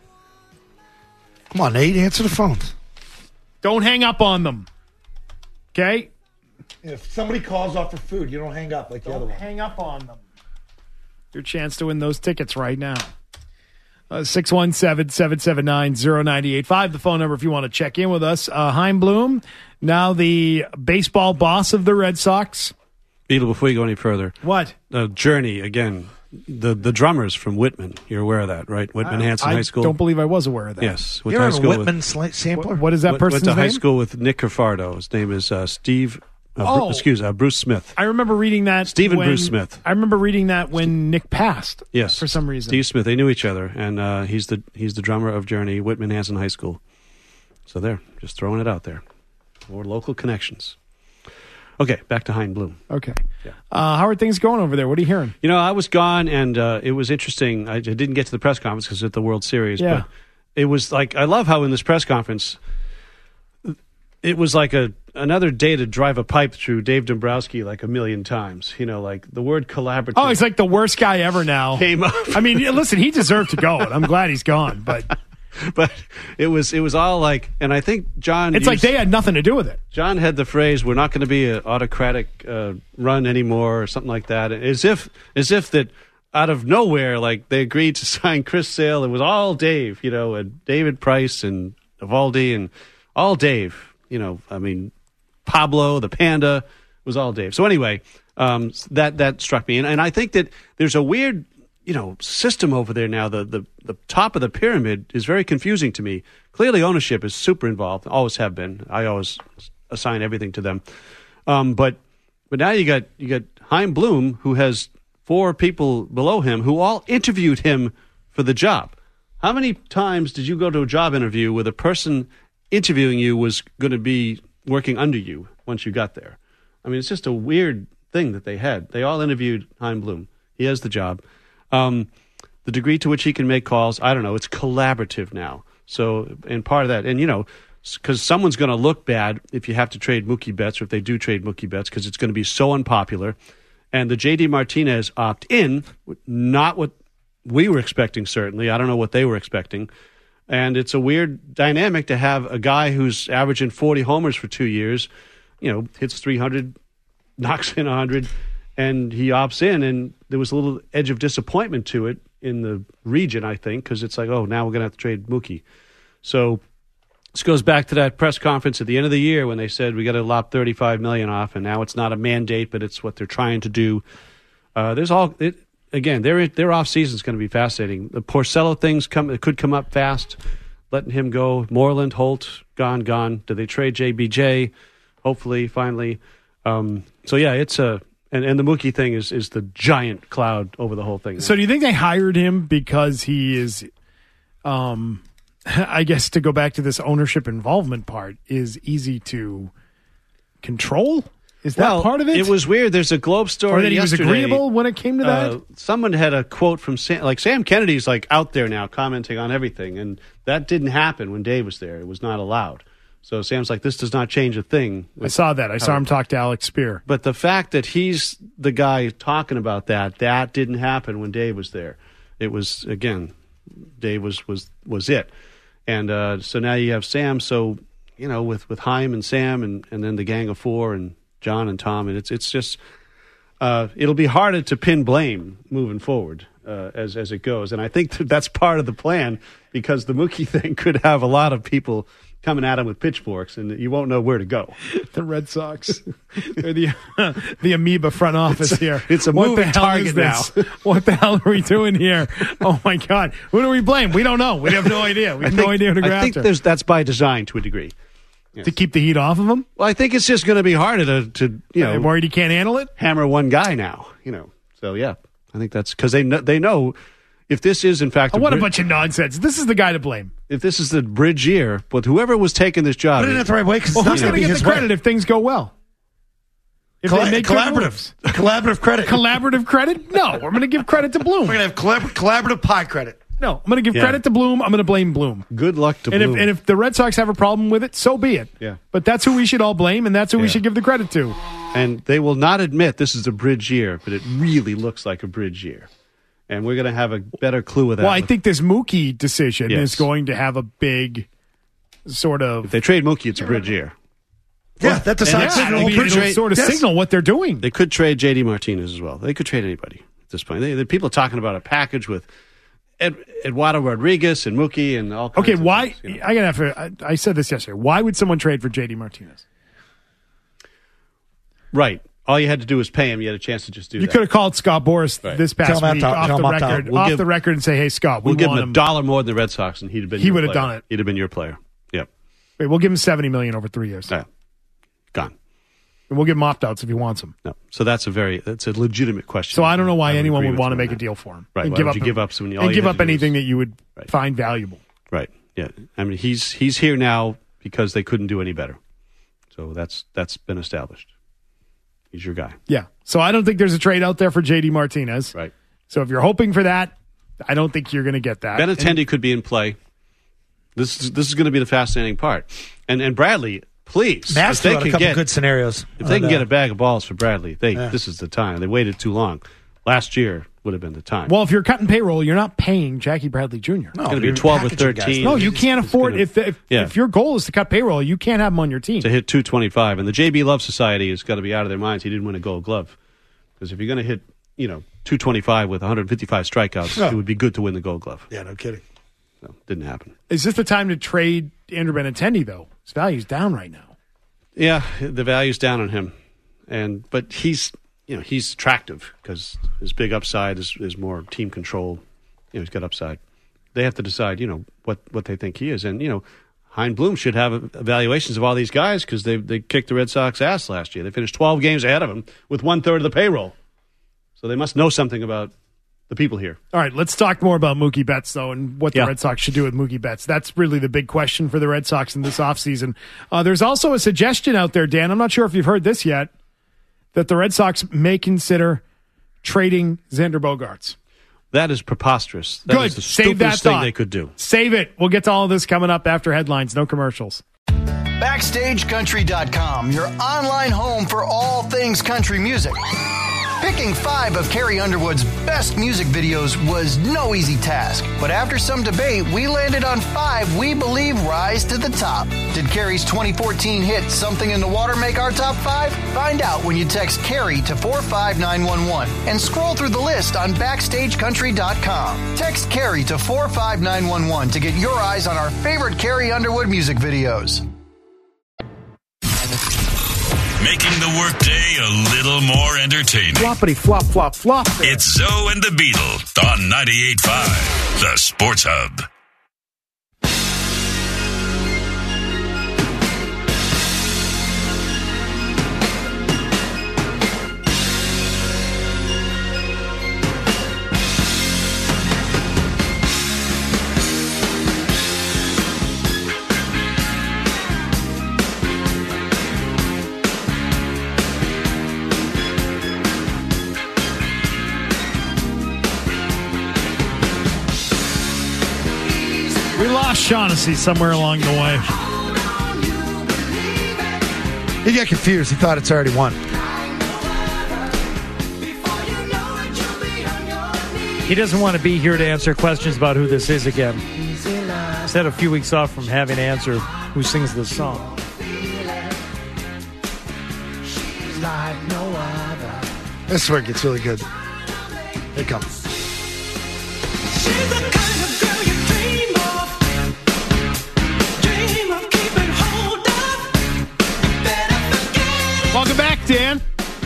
Speaker 3: Come on, Nate. Answer the phones.
Speaker 5: Don't hang up on them. Okay?
Speaker 3: If somebody calls off for food, you don't hang up like the other
Speaker 5: Don't
Speaker 3: one.
Speaker 5: hang up on them. Your chance to win those tickets right now. Uh, six one seven, seven seven nine, zero nine eight five, the phone number if you want to check in with us. Uh, Chaim Bloom, now the baseball boss of the Red Sox.
Speaker 6: Beetle, before you go any further,
Speaker 5: What?
Speaker 6: uh, Journey again. The the drummers from Whitman. You're aware of that, right? Whitman Hanson
Speaker 5: I
Speaker 6: High School.
Speaker 5: don't believe I was aware of that.
Speaker 6: Yes, went
Speaker 3: You're
Speaker 6: to high
Speaker 3: a
Speaker 6: school
Speaker 3: Whitman
Speaker 6: with,
Speaker 3: sla- sampler?
Speaker 5: What, what is that
Speaker 6: went,
Speaker 5: person's
Speaker 6: went to
Speaker 5: name?
Speaker 6: high school with Nick Cafardo. His name is uh, Steve. Uh,
Speaker 5: Oh.
Speaker 6: Bru- excuse uh, Bruce Smith.
Speaker 5: I remember reading that.
Speaker 6: Stephen
Speaker 5: when-
Speaker 6: Bruce Smith.
Speaker 5: I remember reading that when Nick passed.
Speaker 6: Yes,
Speaker 5: For some reason.
Speaker 6: Steve Smith. They knew each other, and uh, he's the he's the drummer of Journey, Whitman Hanson High School. So there, just throwing it out there. More local connections. Okay, back to Chaim Bloom.
Speaker 5: Okay. Uh, how are things going over there? What are you hearing?
Speaker 6: You know, I was gone, and uh, it was interesting. I, I didn't get to the press conference because it's at the World Series.
Speaker 5: Yeah.
Speaker 6: But it was like, I love how in this press conference, it was like a another day to drive a pipe through Dave Dombrowski like a million times. You know, like the word collaborative.
Speaker 5: Oh, he's like the worst guy ever now.
Speaker 6: Came up.
Speaker 5: I mean, listen, he deserved to go, and I'm glad he's gone. But
Speaker 6: But it was it was all like, and I think John.
Speaker 5: it's like
Speaker 6: used-
Speaker 5: they had nothing to do with it.
Speaker 6: John had the phrase, "We're not going to be an autocratic uh, run anymore," or something like that. As if, as if that out of nowhere, like they agreed to sign Chris Sale. It was all Dave, you know, and David Price and Evaldi and all Dave. You know, I mean, Pablo the Panda was all Dave. So anyway, um, that that struck me, and, and I think that there's a weird, you know, system over there now. The, the the top of the pyramid is very confusing to me. Clearly, ownership is super involved. Always have been. I always assign everything to them. Um, but but now you got you got Chaim Bloom, who has four people below him who all interviewed him for the job. How many times did you go to a job interview where the person interviewing you was going to be working under you once you got there? I mean, it's just a weird thing that they had. They all interviewed Chaim Bloom. He has the job. Um, the degree to which he can make calls, I don't know. It's collaborative now. So, and part of that, and you know, because someone's going to look bad if you have to trade Mookie Betts, or if they do trade Mookie Betts, because it's going to be so unpopular. And the J D Martinez opt-in, not what we were expecting, certainly. I don't know what they were expecting. And it's a weird dynamic to have a guy who's averaging forty homers for two years, you know, hits three hundred, knocks in one hundred, and he opts in. And there was a little edge of disappointment to it in the region, I think, because it's like, oh, now we're going to have to trade Mookie. So this goes back to that press conference at the end of the year when they said we got to lop thirty-five million dollars off, and now it's not a mandate, but it's what they're trying to do. Uh, there's all it, again. Their their off season is going to be fascinating. The Porcello things come it could come up fast. Letting him go. Moreland, Holt, gone, gone. Do they trade J B J? Hopefully, finally. Um, so yeah, it's a and, and the Mookie thing is is the giant cloud over the whole thing.
Speaker 5: So do you think they hired him because he is, um, I guess to go back to this ownership involvement part, is easy to control? Is that
Speaker 6: well,
Speaker 5: part of it?
Speaker 6: It was weird. There's a Globe story
Speaker 5: Or that he
Speaker 6: yesterday.
Speaker 5: was agreeable when it came to that?
Speaker 6: Uh, someone had a quote from Sam, like Sam Kennedy's like out there now commenting on everything, and that didn't happen when Dave was there. It was not allowed. So Sam's like, this does not change a thing.
Speaker 5: I saw that. I saw him talk to Alex Spear.
Speaker 6: But the fact that he's the guy talking about that, that didn't happen when Dave was there. It was, again, Dave was was, was it. And uh, so now you have Sam. So, you know, with, with Chaim and Sam and, and then the gang of four and John and Tom, and it's it's just uh, it'll be harder to pin blame moving forward uh, as as it goes, and I think that that's part of the plan because the Mookie thing could have a lot of people coming at him with pitchforks, and you won't know where to go.
Speaker 5: The Red Sox, they're the uh, the amoeba front office
Speaker 6: it's a,
Speaker 5: here.
Speaker 6: It's a
Speaker 5: what
Speaker 6: moving
Speaker 5: the hell
Speaker 6: target
Speaker 5: is this?
Speaker 6: now.
Speaker 5: What the hell are we doing here? Oh my God, who do we blame? We don't know. We have no idea. We have
Speaker 6: I think,
Speaker 5: no idea who to go
Speaker 6: I think
Speaker 5: after.
Speaker 6: there's, that's by design to a degree. Yes.
Speaker 5: To keep the heat off of him?
Speaker 6: Well, I think it's just going to be harder to, to you know,
Speaker 5: they're worried he can't handle it?
Speaker 6: Hammer one guy now, you know. So, yeah, I think that's because they know, they know if this is, in fact,
Speaker 5: Oh,
Speaker 6: a
Speaker 5: what a
Speaker 6: bri-
Speaker 5: bunch of nonsense. This is the guy to blame.
Speaker 6: if this is the bridge year, but whoever was taking this job.
Speaker 3: Put it in the right way because
Speaker 5: Well,
Speaker 3: it's
Speaker 5: who's
Speaker 3: not
Speaker 5: going to get the credit if things go well? If
Speaker 3: Colla-
Speaker 5: they make good
Speaker 3: collaborative.
Speaker 5: moves?
Speaker 3: Collaborative credit.
Speaker 5: Collaborative credit? No, I'm going to give credit to Bloom.
Speaker 3: We're going to have collab- collaborative pie credit.
Speaker 5: No, I'm going to give
Speaker 6: Yeah.
Speaker 5: credit to Bloom. I'm going to blame Bloom.
Speaker 6: Good luck to
Speaker 5: And
Speaker 6: Bloom.
Speaker 5: if, and if the Red Sox have a problem with it, so be it.
Speaker 6: Yeah.
Speaker 5: But that's who we should all blame, and that's who we
Speaker 6: Yeah.
Speaker 5: should give the credit to.
Speaker 6: And they will not admit this is a bridge year, but it really looks like a bridge year. And we're going to have a better clue of that.
Speaker 5: Well, I think this Mookie decision
Speaker 6: Yes.
Speaker 5: is going to have a big sort of.
Speaker 6: If they trade Mookie, it's a bridge year.
Speaker 3: Yeah, that decides
Speaker 5: Yeah,
Speaker 3: the
Speaker 5: it'll,
Speaker 3: whole
Speaker 5: be-
Speaker 3: bridge.
Speaker 5: it'll sort of
Speaker 3: Yes.
Speaker 5: signal what they're doing.
Speaker 6: They could trade J D Martinez as well. They could trade anybody at this point. They, the people are talking about a package with Ed, Eduardo Rodriguez and Mookie and all kinds
Speaker 5: Okay,
Speaker 6: of
Speaker 5: why?
Speaker 6: things, you know.
Speaker 5: I gotta have to. I, I said this yesterday. Why would someone trade for J D Martinez?
Speaker 6: Right. All you had to do was pay him. You had a chance to just do
Speaker 5: You
Speaker 6: that.
Speaker 5: could have called Scott Boras
Speaker 6: Right.
Speaker 5: this
Speaker 3: Tell
Speaker 5: past
Speaker 3: him out
Speaker 5: week
Speaker 3: top-
Speaker 5: off
Speaker 3: tell
Speaker 5: the
Speaker 3: him out top.
Speaker 5: record,
Speaker 6: We'll
Speaker 5: off
Speaker 6: give-
Speaker 5: the record, and say, "Hey, Scott, we
Speaker 6: We'll give
Speaker 5: want
Speaker 6: him a
Speaker 5: him."
Speaker 6: dollar more than the Red Sox, and he'd have been.
Speaker 5: He
Speaker 6: your
Speaker 5: would have
Speaker 6: player.
Speaker 5: done it.
Speaker 6: He'd have been your player. Yep.
Speaker 5: Wait, we'll give him seventy million over three years,
Speaker 6: Yeah. Gone.
Speaker 5: and we'll give him opt outs if he wants them.
Speaker 6: No. So that's a very that's a legitimate question.
Speaker 5: So I don't know why anyone
Speaker 6: agree
Speaker 5: would
Speaker 6: with
Speaker 5: want to
Speaker 6: you on
Speaker 5: make a
Speaker 6: that.
Speaker 5: deal for him,
Speaker 6: Right.
Speaker 5: And
Speaker 6: Why
Speaker 5: give
Speaker 6: would
Speaker 5: up
Speaker 6: you give up some- all
Speaker 5: and
Speaker 6: you
Speaker 5: give
Speaker 6: had
Speaker 5: up
Speaker 6: to do
Speaker 5: anything
Speaker 6: was-
Speaker 5: that you would
Speaker 6: Right.
Speaker 5: find valuable.
Speaker 6: Right. Yeah. I mean, he's he's here now because they couldn't do any better. So that's that's been established. He's your guy.
Speaker 5: Yeah. So I don't think there's a trade out there for J D Martinez.
Speaker 6: Right.
Speaker 5: So if you're hoping for that, I don't think you're going to get that.
Speaker 6: Benintendi could be in play. This is, this is going to be the fascinating part. And and Bradley, please,
Speaker 3: Mavs
Speaker 6: if they
Speaker 3: threw out a
Speaker 6: can
Speaker 3: couple
Speaker 6: get
Speaker 3: good scenarios.
Speaker 6: if they
Speaker 3: on
Speaker 6: can
Speaker 3: that.
Speaker 6: get a bag of balls for Bradley, they
Speaker 3: Yeah.
Speaker 6: this is the time. They waited too long. Last year would have been the time.
Speaker 5: Well, if you're cutting payroll, you're not paying Jackie Bradley Junior
Speaker 3: No,
Speaker 6: it's going to
Speaker 3: you're
Speaker 6: be twelve or
Speaker 3: packaging guys.
Speaker 6: thirteen.
Speaker 5: No, you can't
Speaker 6: It's
Speaker 5: afford
Speaker 6: gonna-
Speaker 5: if if,
Speaker 6: Yeah.
Speaker 5: if your goal is to cut payroll, you can't have him on your team.
Speaker 6: to hit two twenty-five. And the J B Love Society has got to be out of their minds. He didn't win a Gold Glove because if you're going to hit, you know, two twenty-five with one hundred fifty-five strikeouts,
Speaker 3: No.
Speaker 6: it would be good to win the Gold Glove.
Speaker 3: Yeah, no kidding.
Speaker 6: No, didn't happen.
Speaker 5: Is this the time to trade Andrew Benintendi though? His value's down right now.
Speaker 6: Yeah, the value's down on him, and but he's you know he's attractive because his big upside is, is more team control. You know, he's got upside. They have to decide, you know, what, what they think he is, and you know, Hein Bloom should have evaluations of all these guys because they they kicked the Red Sox ass last year. They finished twelve games ahead of him with one third of the payroll, so they must know something about the people here.
Speaker 5: All right, let's talk more about Mookie Betts, though, and what the
Speaker 6: Yeah.
Speaker 5: Red Sox should do with Mookie Betts. That's really the big question for the Red Sox in this offseason. Uh, there's also a suggestion out there, Dan, I'm not sure if you've heard this yet, that the Red Sox may consider trading Xander Bogaerts.
Speaker 6: That is preposterous. That
Speaker 5: Good.
Speaker 6: is the
Speaker 5: Save
Speaker 6: stupidest
Speaker 5: that
Speaker 6: thing
Speaker 5: thought.
Speaker 6: they could do.
Speaker 5: Save it. We'll get to all of this coming up after headlines. No commercials.
Speaker 10: Backstage Country dot com, your online home for all things country music. Picking five of Carrie Underwood's best music videos was no easy task, but after some debate, we landed on five we believe rise to the top. Did Carrie's twenty fourteen hit Something in the Water make our top five? Find out when you text Carrie to four five nine one one and scroll through the list on Backstage Country dot com. Text Carrie to four five nine one one to get your eyes on our favorite Carrie Underwood music videos.
Speaker 2: Making the workday a little more entertaining.
Speaker 5: Floppity flop flop flop.
Speaker 2: It's Zoe and the Beetle on ninety-eight point five, the Sports Hub.
Speaker 5: We lost Shaughnessy somewhere along the way.
Speaker 3: He got confused. He thought it's already won.
Speaker 9: He doesn't want to be here to answer questions about who this is again. He's had a few weeks off from having to answer who sings this song.
Speaker 3: This is where it gets really good. Here it comes.
Speaker 5: Welcome back, Dan.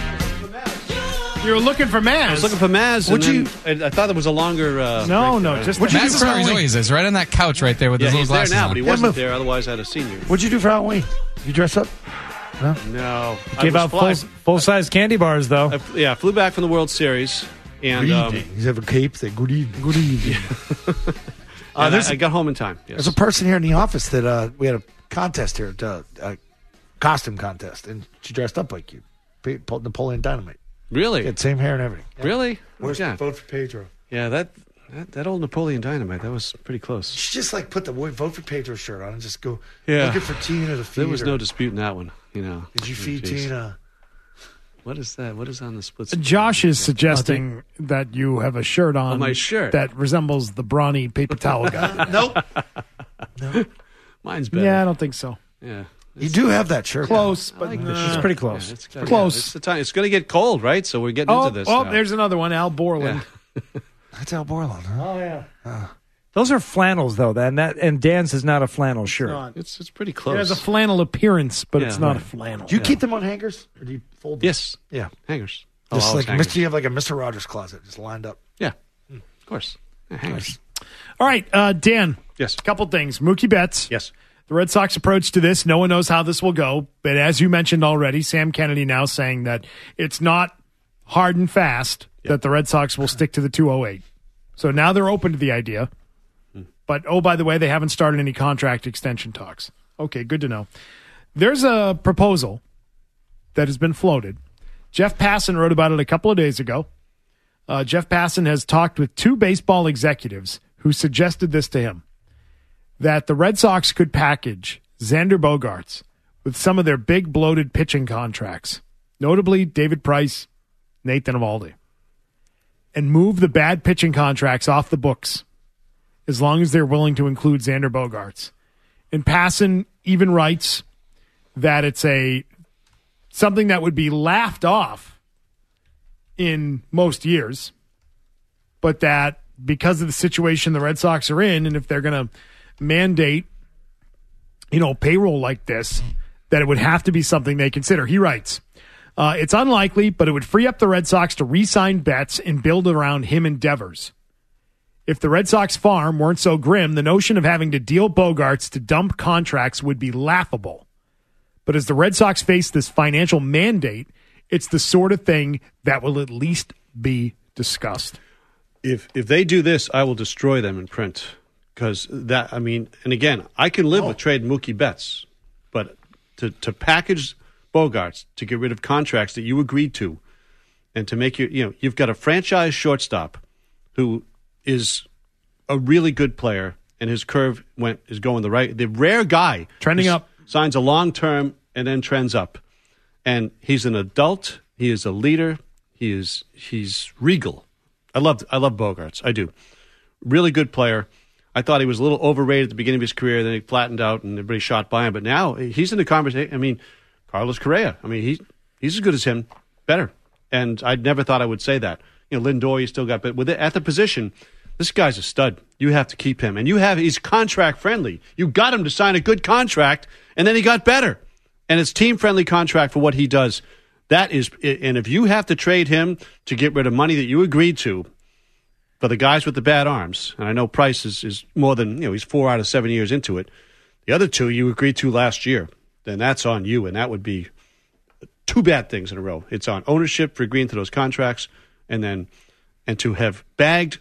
Speaker 5: You were looking for Maz.
Speaker 6: I was looking for Maz.
Speaker 5: Would
Speaker 6: and
Speaker 5: you?
Speaker 6: then I, I thought there was a longer. Uh,
Speaker 5: No,
Speaker 6: break
Speaker 5: no,
Speaker 6: there.
Speaker 5: just-
Speaker 6: What'd you
Speaker 8: Maz
Speaker 6: do
Speaker 8: is
Speaker 6: for
Speaker 8: where he
Speaker 6: Halloween?
Speaker 8: always is, right on that couch right there with
Speaker 6: Yeah,
Speaker 8: his
Speaker 6: he's
Speaker 8: little
Speaker 6: there
Speaker 8: glasses
Speaker 6: now,
Speaker 8: on.
Speaker 6: but he
Speaker 3: Yeah,
Speaker 6: wasn't
Speaker 3: move.
Speaker 6: there. Otherwise, I'd have seen you.
Speaker 3: What'd you do for Halloween? Did you dress up? No.
Speaker 6: No, I
Speaker 9: Gave
Speaker 6: was
Speaker 9: out
Speaker 6: fly-
Speaker 9: full, full-size candy bars, though.
Speaker 6: I, yeah, flew back from the World Series, and
Speaker 3: Good
Speaker 6: um,
Speaker 3: evening. He's have a cape. Say good evening. Good evening.
Speaker 6: and
Speaker 3: Uh, there's,
Speaker 6: I, I got home in time. Yes.
Speaker 3: there's a person here in the office that uh, we had a contest here, uh, a costume contest, and she dressed up like you, P- Napoleon Dynamite.
Speaker 6: Really?
Speaker 3: Had same hair and everything. Yeah.
Speaker 6: Really?
Speaker 3: Where's
Speaker 6: yeah.
Speaker 3: the vote for Pedro?
Speaker 6: Yeah, that, that that old Napoleon Dynamite, that was pretty close.
Speaker 3: She just like put the vote for Pedro shirt on and just go
Speaker 6: Yeah.
Speaker 3: looking for Tina to feed
Speaker 6: There was
Speaker 3: her.
Speaker 6: no disputing that one, you know.
Speaker 3: Did you
Speaker 6: Oh,
Speaker 3: feed
Speaker 6: geez.
Speaker 3: Tina?
Speaker 6: What is that? What is on the split?
Speaker 5: Josh is suggesting that you have a shirt on
Speaker 6: Oh, my shirt.
Speaker 5: that resembles the brawny paper towel guy.
Speaker 3: Nope. No.
Speaker 6: Mine's better.
Speaker 5: Yeah, I don't think so.
Speaker 6: Yeah.
Speaker 3: You do have that shirt.
Speaker 5: Close,
Speaker 6: I
Speaker 5: but
Speaker 6: like
Speaker 5: nah.
Speaker 6: the
Speaker 9: It's
Speaker 6: shirt.
Speaker 9: pretty close.
Speaker 6: Yeah, it's got-
Speaker 5: Close.
Speaker 6: yeah, it's the time. It's going to get cold, right? So we're getting
Speaker 5: Oh,
Speaker 6: into this.
Speaker 5: oh
Speaker 6: now.
Speaker 5: there's another one, Al Borland.
Speaker 6: Yeah.
Speaker 3: That's Al Borland, huh?
Speaker 9: Oh, yeah. Those are flannels, though. And that and Dan's is not a flannel shirt.
Speaker 5: Not.
Speaker 6: It's it's pretty
Speaker 5: It
Speaker 6: close.
Speaker 5: has a flannel appearance, but
Speaker 6: Yeah,
Speaker 5: it's not
Speaker 6: right.
Speaker 5: a flannel.
Speaker 3: Do you keep them on hangers? Or do you fold them?
Speaker 6: Yes.
Speaker 3: Yeah.
Speaker 6: Hangers. Oh,
Speaker 3: Just
Speaker 6: always
Speaker 3: like
Speaker 6: hangers.
Speaker 3: Mister you have like a Mister Rogers closet just lined up.
Speaker 6: Yeah. Of course. Yeah, hangers.
Speaker 5: All right, uh, Dan.
Speaker 6: Yes.
Speaker 5: A couple things. Mookie Betts.
Speaker 6: Yes.
Speaker 5: The Red Sox approach to this, no one knows how this will go. But as you mentioned already, Sam Kennedy now saying that it's not hard and fast that the Red Sox will stick to the two oh eight. So now they're open to the idea. But, oh, by the way, they haven't started any contract extension talks. Okay, good to know. There's a proposal that has been floated. Jeff Passan wrote about it a couple of days ago. Uh, Jeff Passan has talked with two baseball executives who suggested this to him, that the Red Sox could package Xander Bogaerts with some of their big bloated pitching contracts, notably David Price, Nathan Eovaldi, and move the bad pitching contracts off the books as long as they're willing to include Xander Bogaerts. And Passan even writes that it's a something that would be laughed off in most years, but that because of the situation the Red Sox are in, and if they're going to mandate, you know, payroll like this, that it would have to be something they consider. He writes, uh, it's unlikely, but it would free up the Red Sox to re-sign Betts and build around him endeavors. If the Red Sox farm weren't so grim, the notion of having to deal Bogaerts to dump contracts would be laughable. But as the Red Sox face this financial mandate, it's the sort of thing that will at least be discussed.
Speaker 6: If if they do this, I will destroy them in print. Because that, I mean, and again, I can live
Speaker 3: Oh.
Speaker 6: with trading Mookie Betts, but to, to package Bogaerts, to get rid of contracts that you agreed to, and to make your, you know, you've got a franchise shortstop who is a really good player, and his curve went is going the right. The rare guy
Speaker 5: trending up
Speaker 6: signs a long term and then trends up, and he's an adult. He is a leader. He is he's regal. I love I love Bogaerts. I do. Really good player. I thought he was a little overrated at the beginning of his career. Then he flattened out, and everybody shot by him. But now he's in the conversation. I mean, Carlos Correa. I mean, he he's as good as him, better. And I never thought I would say that. You know, Lindor, you still got, but with it, at the position, this guy's a stud. You have to keep him, and you have he's contract friendly. You got him to sign a good contract, and then he got better, and it's team friendly contract for what he does. That is, and if you have to trade him to get rid of money that you agreed to for the guys with the bad arms, and I know Price is, is more than, you know, he's four out of seven years into it. The other two you agreed to last year, then that's on you, and that would be two bad things in a row. It's on ownership for agreeing to those contracts, and then and to have bagged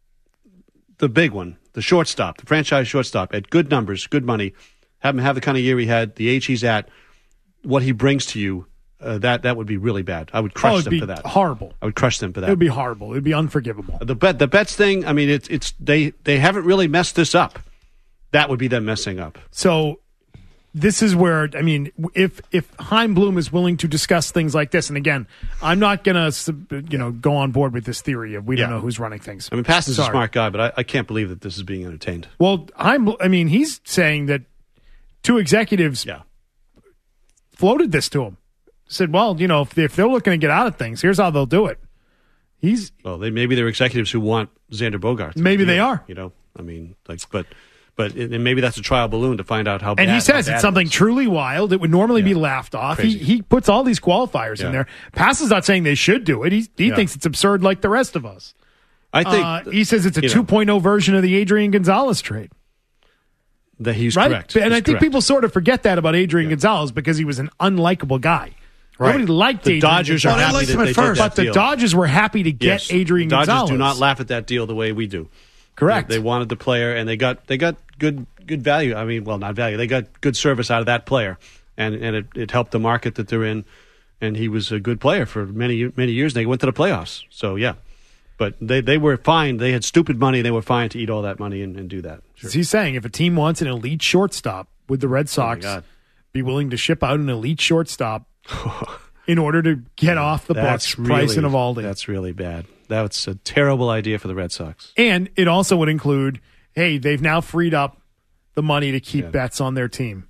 Speaker 6: the big one, the shortstop, the franchise shortstop, at good numbers, good money, have him have the kind of year he had, the age he's at, what he brings to you. Uh, that that would be really bad. I would crush
Speaker 5: oh, it'd
Speaker 6: them
Speaker 5: be
Speaker 6: for that.
Speaker 5: Horrible.
Speaker 6: I would crush them for that.
Speaker 5: It would be horrible. It would be unforgivable.
Speaker 6: The bet, the bets thing. I mean, it's it's they they haven't really messed this up. That would be them messing up.
Speaker 5: So this is where I mean, if if Chaim Bloom is willing to discuss things like this, and again, I'm not gonna you know go on board with this theory of we
Speaker 6: Yeah.
Speaker 5: don't know who's running things.
Speaker 6: I mean, Past is a
Speaker 5: Sorry.
Speaker 6: smart guy, but I, I can't believe that this is being entertained.
Speaker 5: Well, I'm. I mean, he's saying that two executives
Speaker 6: yeah.
Speaker 5: floated this to him. Said, well, you know, if, if they're looking to get out of things, here's how they'll do it. He's
Speaker 6: well, they maybe they're executives who want Xander Bogaerts.
Speaker 5: Maybe they are.
Speaker 6: You know, I mean, like, but but and maybe that's a trial balloon to find out how.
Speaker 5: and
Speaker 6: bad,
Speaker 5: he says
Speaker 6: how bad
Speaker 5: it's something
Speaker 6: it is.
Speaker 5: truly wild. It would normally be laughed off. He
Speaker 6: Crazy.
Speaker 5: he puts all these qualifiers
Speaker 6: Yeah.
Speaker 5: in there. Pass is not saying they should do it. He he
Speaker 6: Yeah.
Speaker 5: thinks it's absurd, like the rest of us.
Speaker 6: I think
Speaker 5: uh, he says it's a
Speaker 6: you know,
Speaker 5: two point oh version of the Adrian Gonzalez trade.
Speaker 6: that he's
Speaker 5: right?
Speaker 6: correct,
Speaker 5: And
Speaker 6: He's
Speaker 5: I think
Speaker 6: correct.
Speaker 5: people sort of forget that about Adrian Gonzalez because he was an unlikable guy.
Speaker 6: Right.
Speaker 5: Nobody liked
Speaker 6: The
Speaker 5: Adrian
Speaker 6: Dodgers are
Speaker 5: Gonzalez.
Speaker 6: happy that they did that
Speaker 5: but the
Speaker 6: deal.
Speaker 5: Dodgers were happy to get
Speaker 6: Yes.
Speaker 5: Adrian
Speaker 6: the Dodgers
Speaker 5: Gonzalez.
Speaker 6: do not laugh at that deal the way we do.
Speaker 5: Correct.
Speaker 6: They, they wanted the player, and they got they got good good value. I mean, well, not value. They got good service out of that player, and and it, it helped the market that they're in. And he was a good player for many many years. And they went to the playoffs. So yeah, but they they were fine. They had stupid money. They were fine to eat all that money and, and do that. Sure.
Speaker 5: He's saying if a team wants an elite shortstop, would the Red Sox
Speaker 6: God.
Speaker 5: be willing to ship out an elite shortstop in order to get off the
Speaker 6: That's
Speaker 5: books Price
Speaker 6: really-
Speaker 5: and Evaldi?
Speaker 6: That's really bad. That's a terrible idea for the Red Sox.
Speaker 5: And it also would include, hey, they've now freed up the money to keep Betts on their team.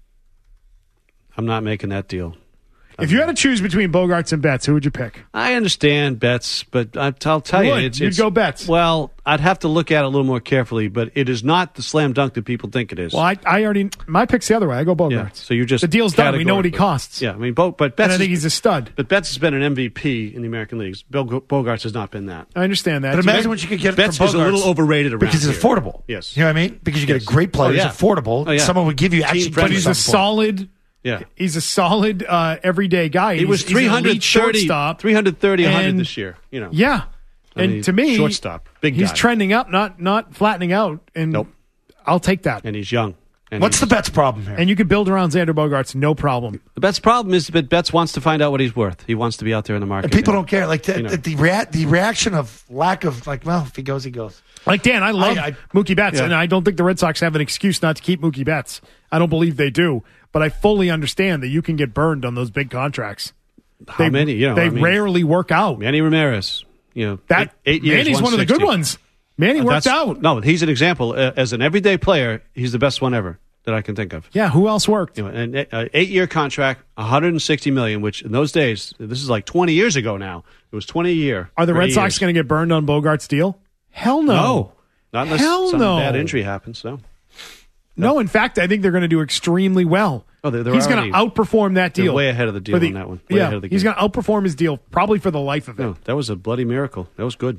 Speaker 6: I'm not making that deal.
Speaker 5: If you had to choose between Bogaerts and Betts, who would you pick?
Speaker 6: I understand Betts, but I- I'll tell
Speaker 5: You
Speaker 6: you,
Speaker 5: would.
Speaker 6: it's,
Speaker 5: You'd
Speaker 6: it's
Speaker 5: go Betts.
Speaker 6: Well, I'd have to look at it a little more carefully, but it is not the slam dunk that people think it is.
Speaker 5: Well, I, I already my pick's the other way. I go Bogaerts.
Speaker 6: yeah, so you're just
Speaker 5: the deal's done. We know what he
Speaker 6: categorically-
Speaker 5: costs.
Speaker 6: Yeah, I mean, Bo, but Betts
Speaker 5: and I think
Speaker 6: is-
Speaker 5: he's a stud.
Speaker 6: But Betts has been an M V P in the American leagues. Bill Bogaerts has not been that.
Speaker 5: I understand that.
Speaker 3: But imagine what you could get
Speaker 6: Betts
Speaker 3: from
Speaker 6: is a little
Speaker 3: Bogaerts
Speaker 6: overrated around
Speaker 3: because it's
Speaker 6: here.
Speaker 3: affordable.
Speaker 6: Yes.
Speaker 3: You know what I mean? Because you get
Speaker 6: Yes.
Speaker 3: a great player
Speaker 6: Oh, yeah.
Speaker 3: who's affordable.
Speaker 6: Oh, yeah.
Speaker 3: Someone would give you actually.
Speaker 5: But he's a
Speaker 3: something for him.
Speaker 5: solid.
Speaker 6: Yeah.
Speaker 5: He's a solid uh, everyday guy.
Speaker 6: He was
Speaker 5: He's- he's an elite
Speaker 6: three hundred thirty,
Speaker 5: shortstop.
Speaker 6: three hundred thirty, one hundred
Speaker 5: And-
Speaker 6: this year. You know.
Speaker 5: Yeah.
Speaker 6: I
Speaker 5: And
Speaker 6: mean,
Speaker 5: to me,
Speaker 6: shortstop, big
Speaker 5: he's
Speaker 6: guy.
Speaker 5: trending up, not not flattening out. And
Speaker 6: Nope.
Speaker 5: I'll take that.
Speaker 6: And he's young. And
Speaker 3: What's
Speaker 6: he's-
Speaker 3: the Betts problem here?
Speaker 5: And you could build around Xander Bogaerts, no problem.
Speaker 6: The Betts problem is that Betts wants to find out what he's worth. He wants to be out there in the market.
Speaker 3: And people don't care. Like the
Speaker 6: You know.
Speaker 3: the, rea- the reaction of lack of like, well, if he goes, he goes.
Speaker 5: Like Dan, I love
Speaker 3: I- I-
Speaker 5: Mookie Betts,
Speaker 3: Yeah.
Speaker 5: and I don't think the Red Sox have an excuse not to keep Mookie Betts. I don't believe they do, but I fully understand that you can get burned on those big contracts.
Speaker 6: How
Speaker 5: they,
Speaker 6: many? You know,
Speaker 5: they
Speaker 6: I mean,
Speaker 5: rarely work out.
Speaker 6: Manny Ramirez. You know,
Speaker 5: That
Speaker 6: eight, eight years.
Speaker 5: Manny's one of the good
Speaker 6: one sixty.
Speaker 5: ones. Manny
Speaker 6: Uh,
Speaker 5: worked
Speaker 6: that's-
Speaker 5: out.
Speaker 6: No, he's an example. Uh, as an everyday player, he's the best one ever that I can think of.
Speaker 5: Yeah, who else worked?
Speaker 6: You know, an uh, eight-year contract, one hundred sixty million dollars, which in those days, this is like twenty years ago now. It was twenty a year.
Speaker 5: Are the
Speaker 6: for
Speaker 5: Red
Speaker 6: eight
Speaker 5: Sox
Speaker 6: years.
Speaker 5: going to get burned on Bogart's deal? Hell no.
Speaker 6: No. Not unless
Speaker 5: Hell
Speaker 6: some
Speaker 5: no.
Speaker 6: bad injury happens. No.
Speaker 5: No, in fact, I think they're going to do extremely well.
Speaker 6: Oh, they're- they're
Speaker 5: he's going
Speaker 6: already-
Speaker 5: to outperform that
Speaker 6: they're
Speaker 5: deal.
Speaker 6: way ahead of the deal
Speaker 5: For
Speaker 6: on that one. Way
Speaker 5: yeah,
Speaker 6: ahead of the
Speaker 5: he's
Speaker 6: game.
Speaker 5: going to outperform his deal probably for the life of it.
Speaker 6: No, that was a bloody miracle. That was good.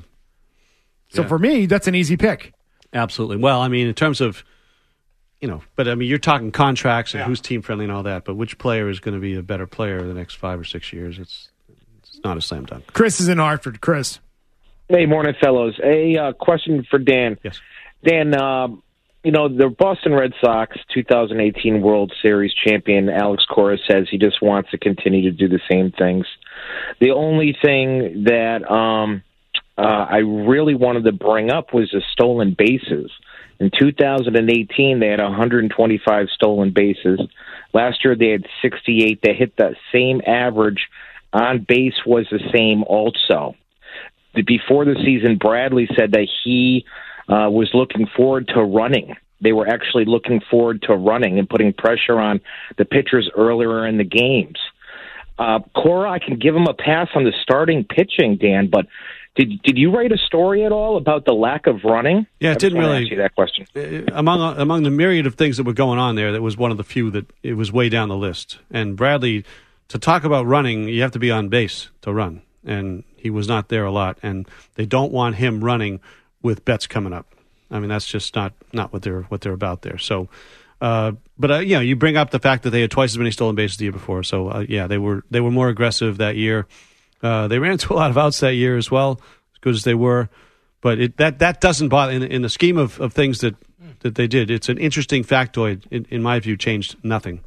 Speaker 5: So
Speaker 6: Yeah.
Speaker 5: for me, that's an easy pick.
Speaker 6: Absolutely. Well, I mean, in terms of, you know, but I mean, you're talking contracts and who's team friendly and all that, but which player is going to be a better player in the next five or six years? It's it's not a slam dunk.
Speaker 5: Chris is in Hartford. Chris.
Speaker 15: Hey, morning, fellows. A uh, question for Dan.
Speaker 6: Yes.
Speaker 15: Dan, uh, you know, the Boston Red Sox two thousand eighteen World Series champion Alex Cora says he just wants to continue to do the same things. The only thing that um, uh, I really wanted to bring up was the stolen bases. In two thousand eighteen, they had one hundred twenty-five stolen bases. Last year, they had sixty-eight. They hit the same average. On base was the same also. Before the season, Bradley said that he uh, was looking forward to running. They were actually looking forward to running and putting pressure on the pitchers earlier in the games. Uh, Cora, I can give him a pass on the starting pitching, Dan, but did did you write a story at all about the lack of running?
Speaker 6: Yeah, it
Speaker 15: I
Speaker 6: didn't really
Speaker 15: ask you that question.
Speaker 6: Among among the myriad of things that were going on there, that was one of the few that it was way down the list. And Bradley, to talk about running, you have to be on base to run, and he was not there a lot. And they don't want him running with bets coming up. I mean, that's just not, not what they're what they're about there. So, uh, but uh, you know, you bring up the fact that they had twice as many stolen bases the year before. So, uh, yeah, they were they were more aggressive that year. Uh, they ran into a lot of outs that year as well, as good as they were. But it, that that doesn't bother in, in the scheme of, of things that that they did. It's an interesting factoid. In, in my view, changed nothing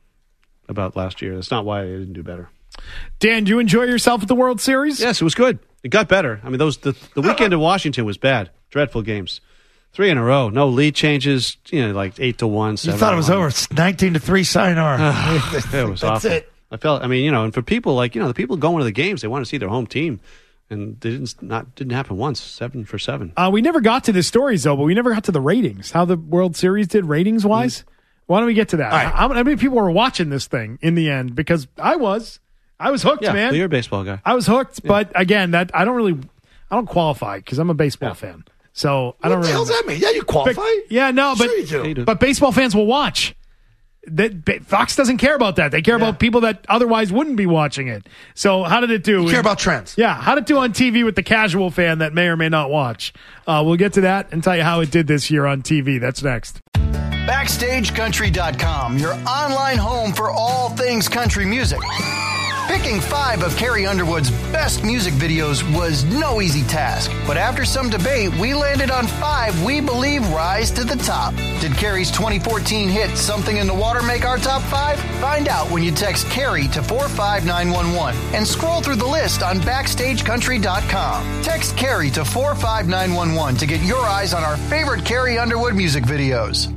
Speaker 6: about last year. That's not why they didn't do better.
Speaker 5: Dan, do you enjoy yourself at the World Series?
Speaker 6: Yes, it was good. It got better. I mean, those the the weekend in Washington was bad. Dreadful games. Three in a row. No lead changes. You know, like eight to one.
Speaker 3: You
Speaker 6: seven
Speaker 3: thought it was
Speaker 6: one.
Speaker 3: over. It's nineteen to three. Sayonara.
Speaker 6: It was
Speaker 3: That's
Speaker 6: awful.
Speaker 3: it.
Speaker 6: I felt. I mean, you know, and for people like you know the people going to the games, they want to see their home team, and they didn't not didn't happen once. Seven for seven.
Speaker 5: Uh, we never got to the stories, though, but we never got to the ratings. How the World Series did ratings-wise. Mm. Why don't we get to that?
Speaker 3: Right.
Speaker 5: How, how many people were watching this thing in the end? Because I was. I was hooked,
Speaker 6: Yeah,
Speaker 5: man.
Speaker 6: well, you're a baseball guy.
Speaker 5: I was hooked, yeah. But again, that I don't really, I don't qualify because I'm a baseball yeah. fan. So I don't
Speaker 3: what
Speaker 5: really.
Speaker 3: What the hell's that mean? Yeah, you qualify.
Speaker 5: But, yeah, no, but
Speaker 3: sure you do.
Speaker 6: you do.
Speaker 5: but baseball fans will watch. That Fox doesn't care about that. They care yeah. about people that otherwise wouldn't be watching it. So how did it do?
Speaker 3: You care about trends.
Speaker 5: Yeah, how did it do on T V with the casual fan that may or may not watch? Uh, we'll get to that and tell you how it did this year on T V. That's next.
Speaker 10: Backstage Country dot com, your online home for all things country music. Picking five of Carrie Underwood's best music videos was no easy task, but after some debate, we landed on five we believe rise to the top. Did Carrie's twenty fourteen hit Something in the Water make our top five? Find out when you text Carrie to four five nine one one and scroll through the list on Backstage Country dot com. Text Carrie to four five nine one one to get your eyes on our favorite Carrie Underwood music videos.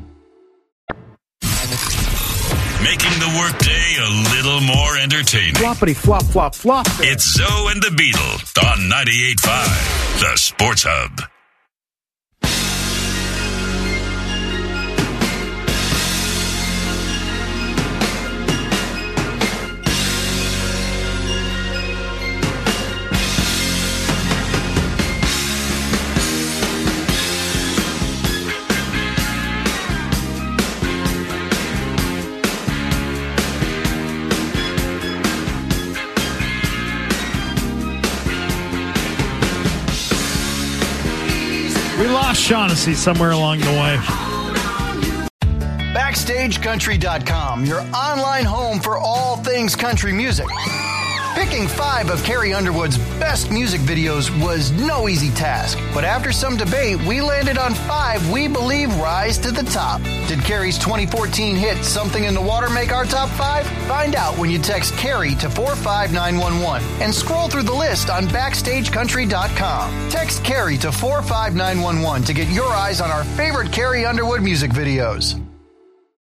Speaker 2: Making the workday a little more entertaining.
Speaker 5: Floppity flop flop flop.
Speaker 2: It's Zoe and the Beetle on ninety-eight point five, the Sports Hub.
Speaker 5: We lost Shaughnessy somewhere along the way.
Speaker 10: Backstage Country dot com, your online home for all things country music. Picking five of Carrie Underwood's best music videos was no easy task, but after some debate, we landed on five we believe rise to the top. Did Carrie's twenty fourteen hit Something in the Water make our top five? Find out when you text Carrie to four five nine one one and scroll through the list on Backstage Country dot com. Text Carrie to four five nine one one to get your eyes on our favorite Carrie Underwood music videos.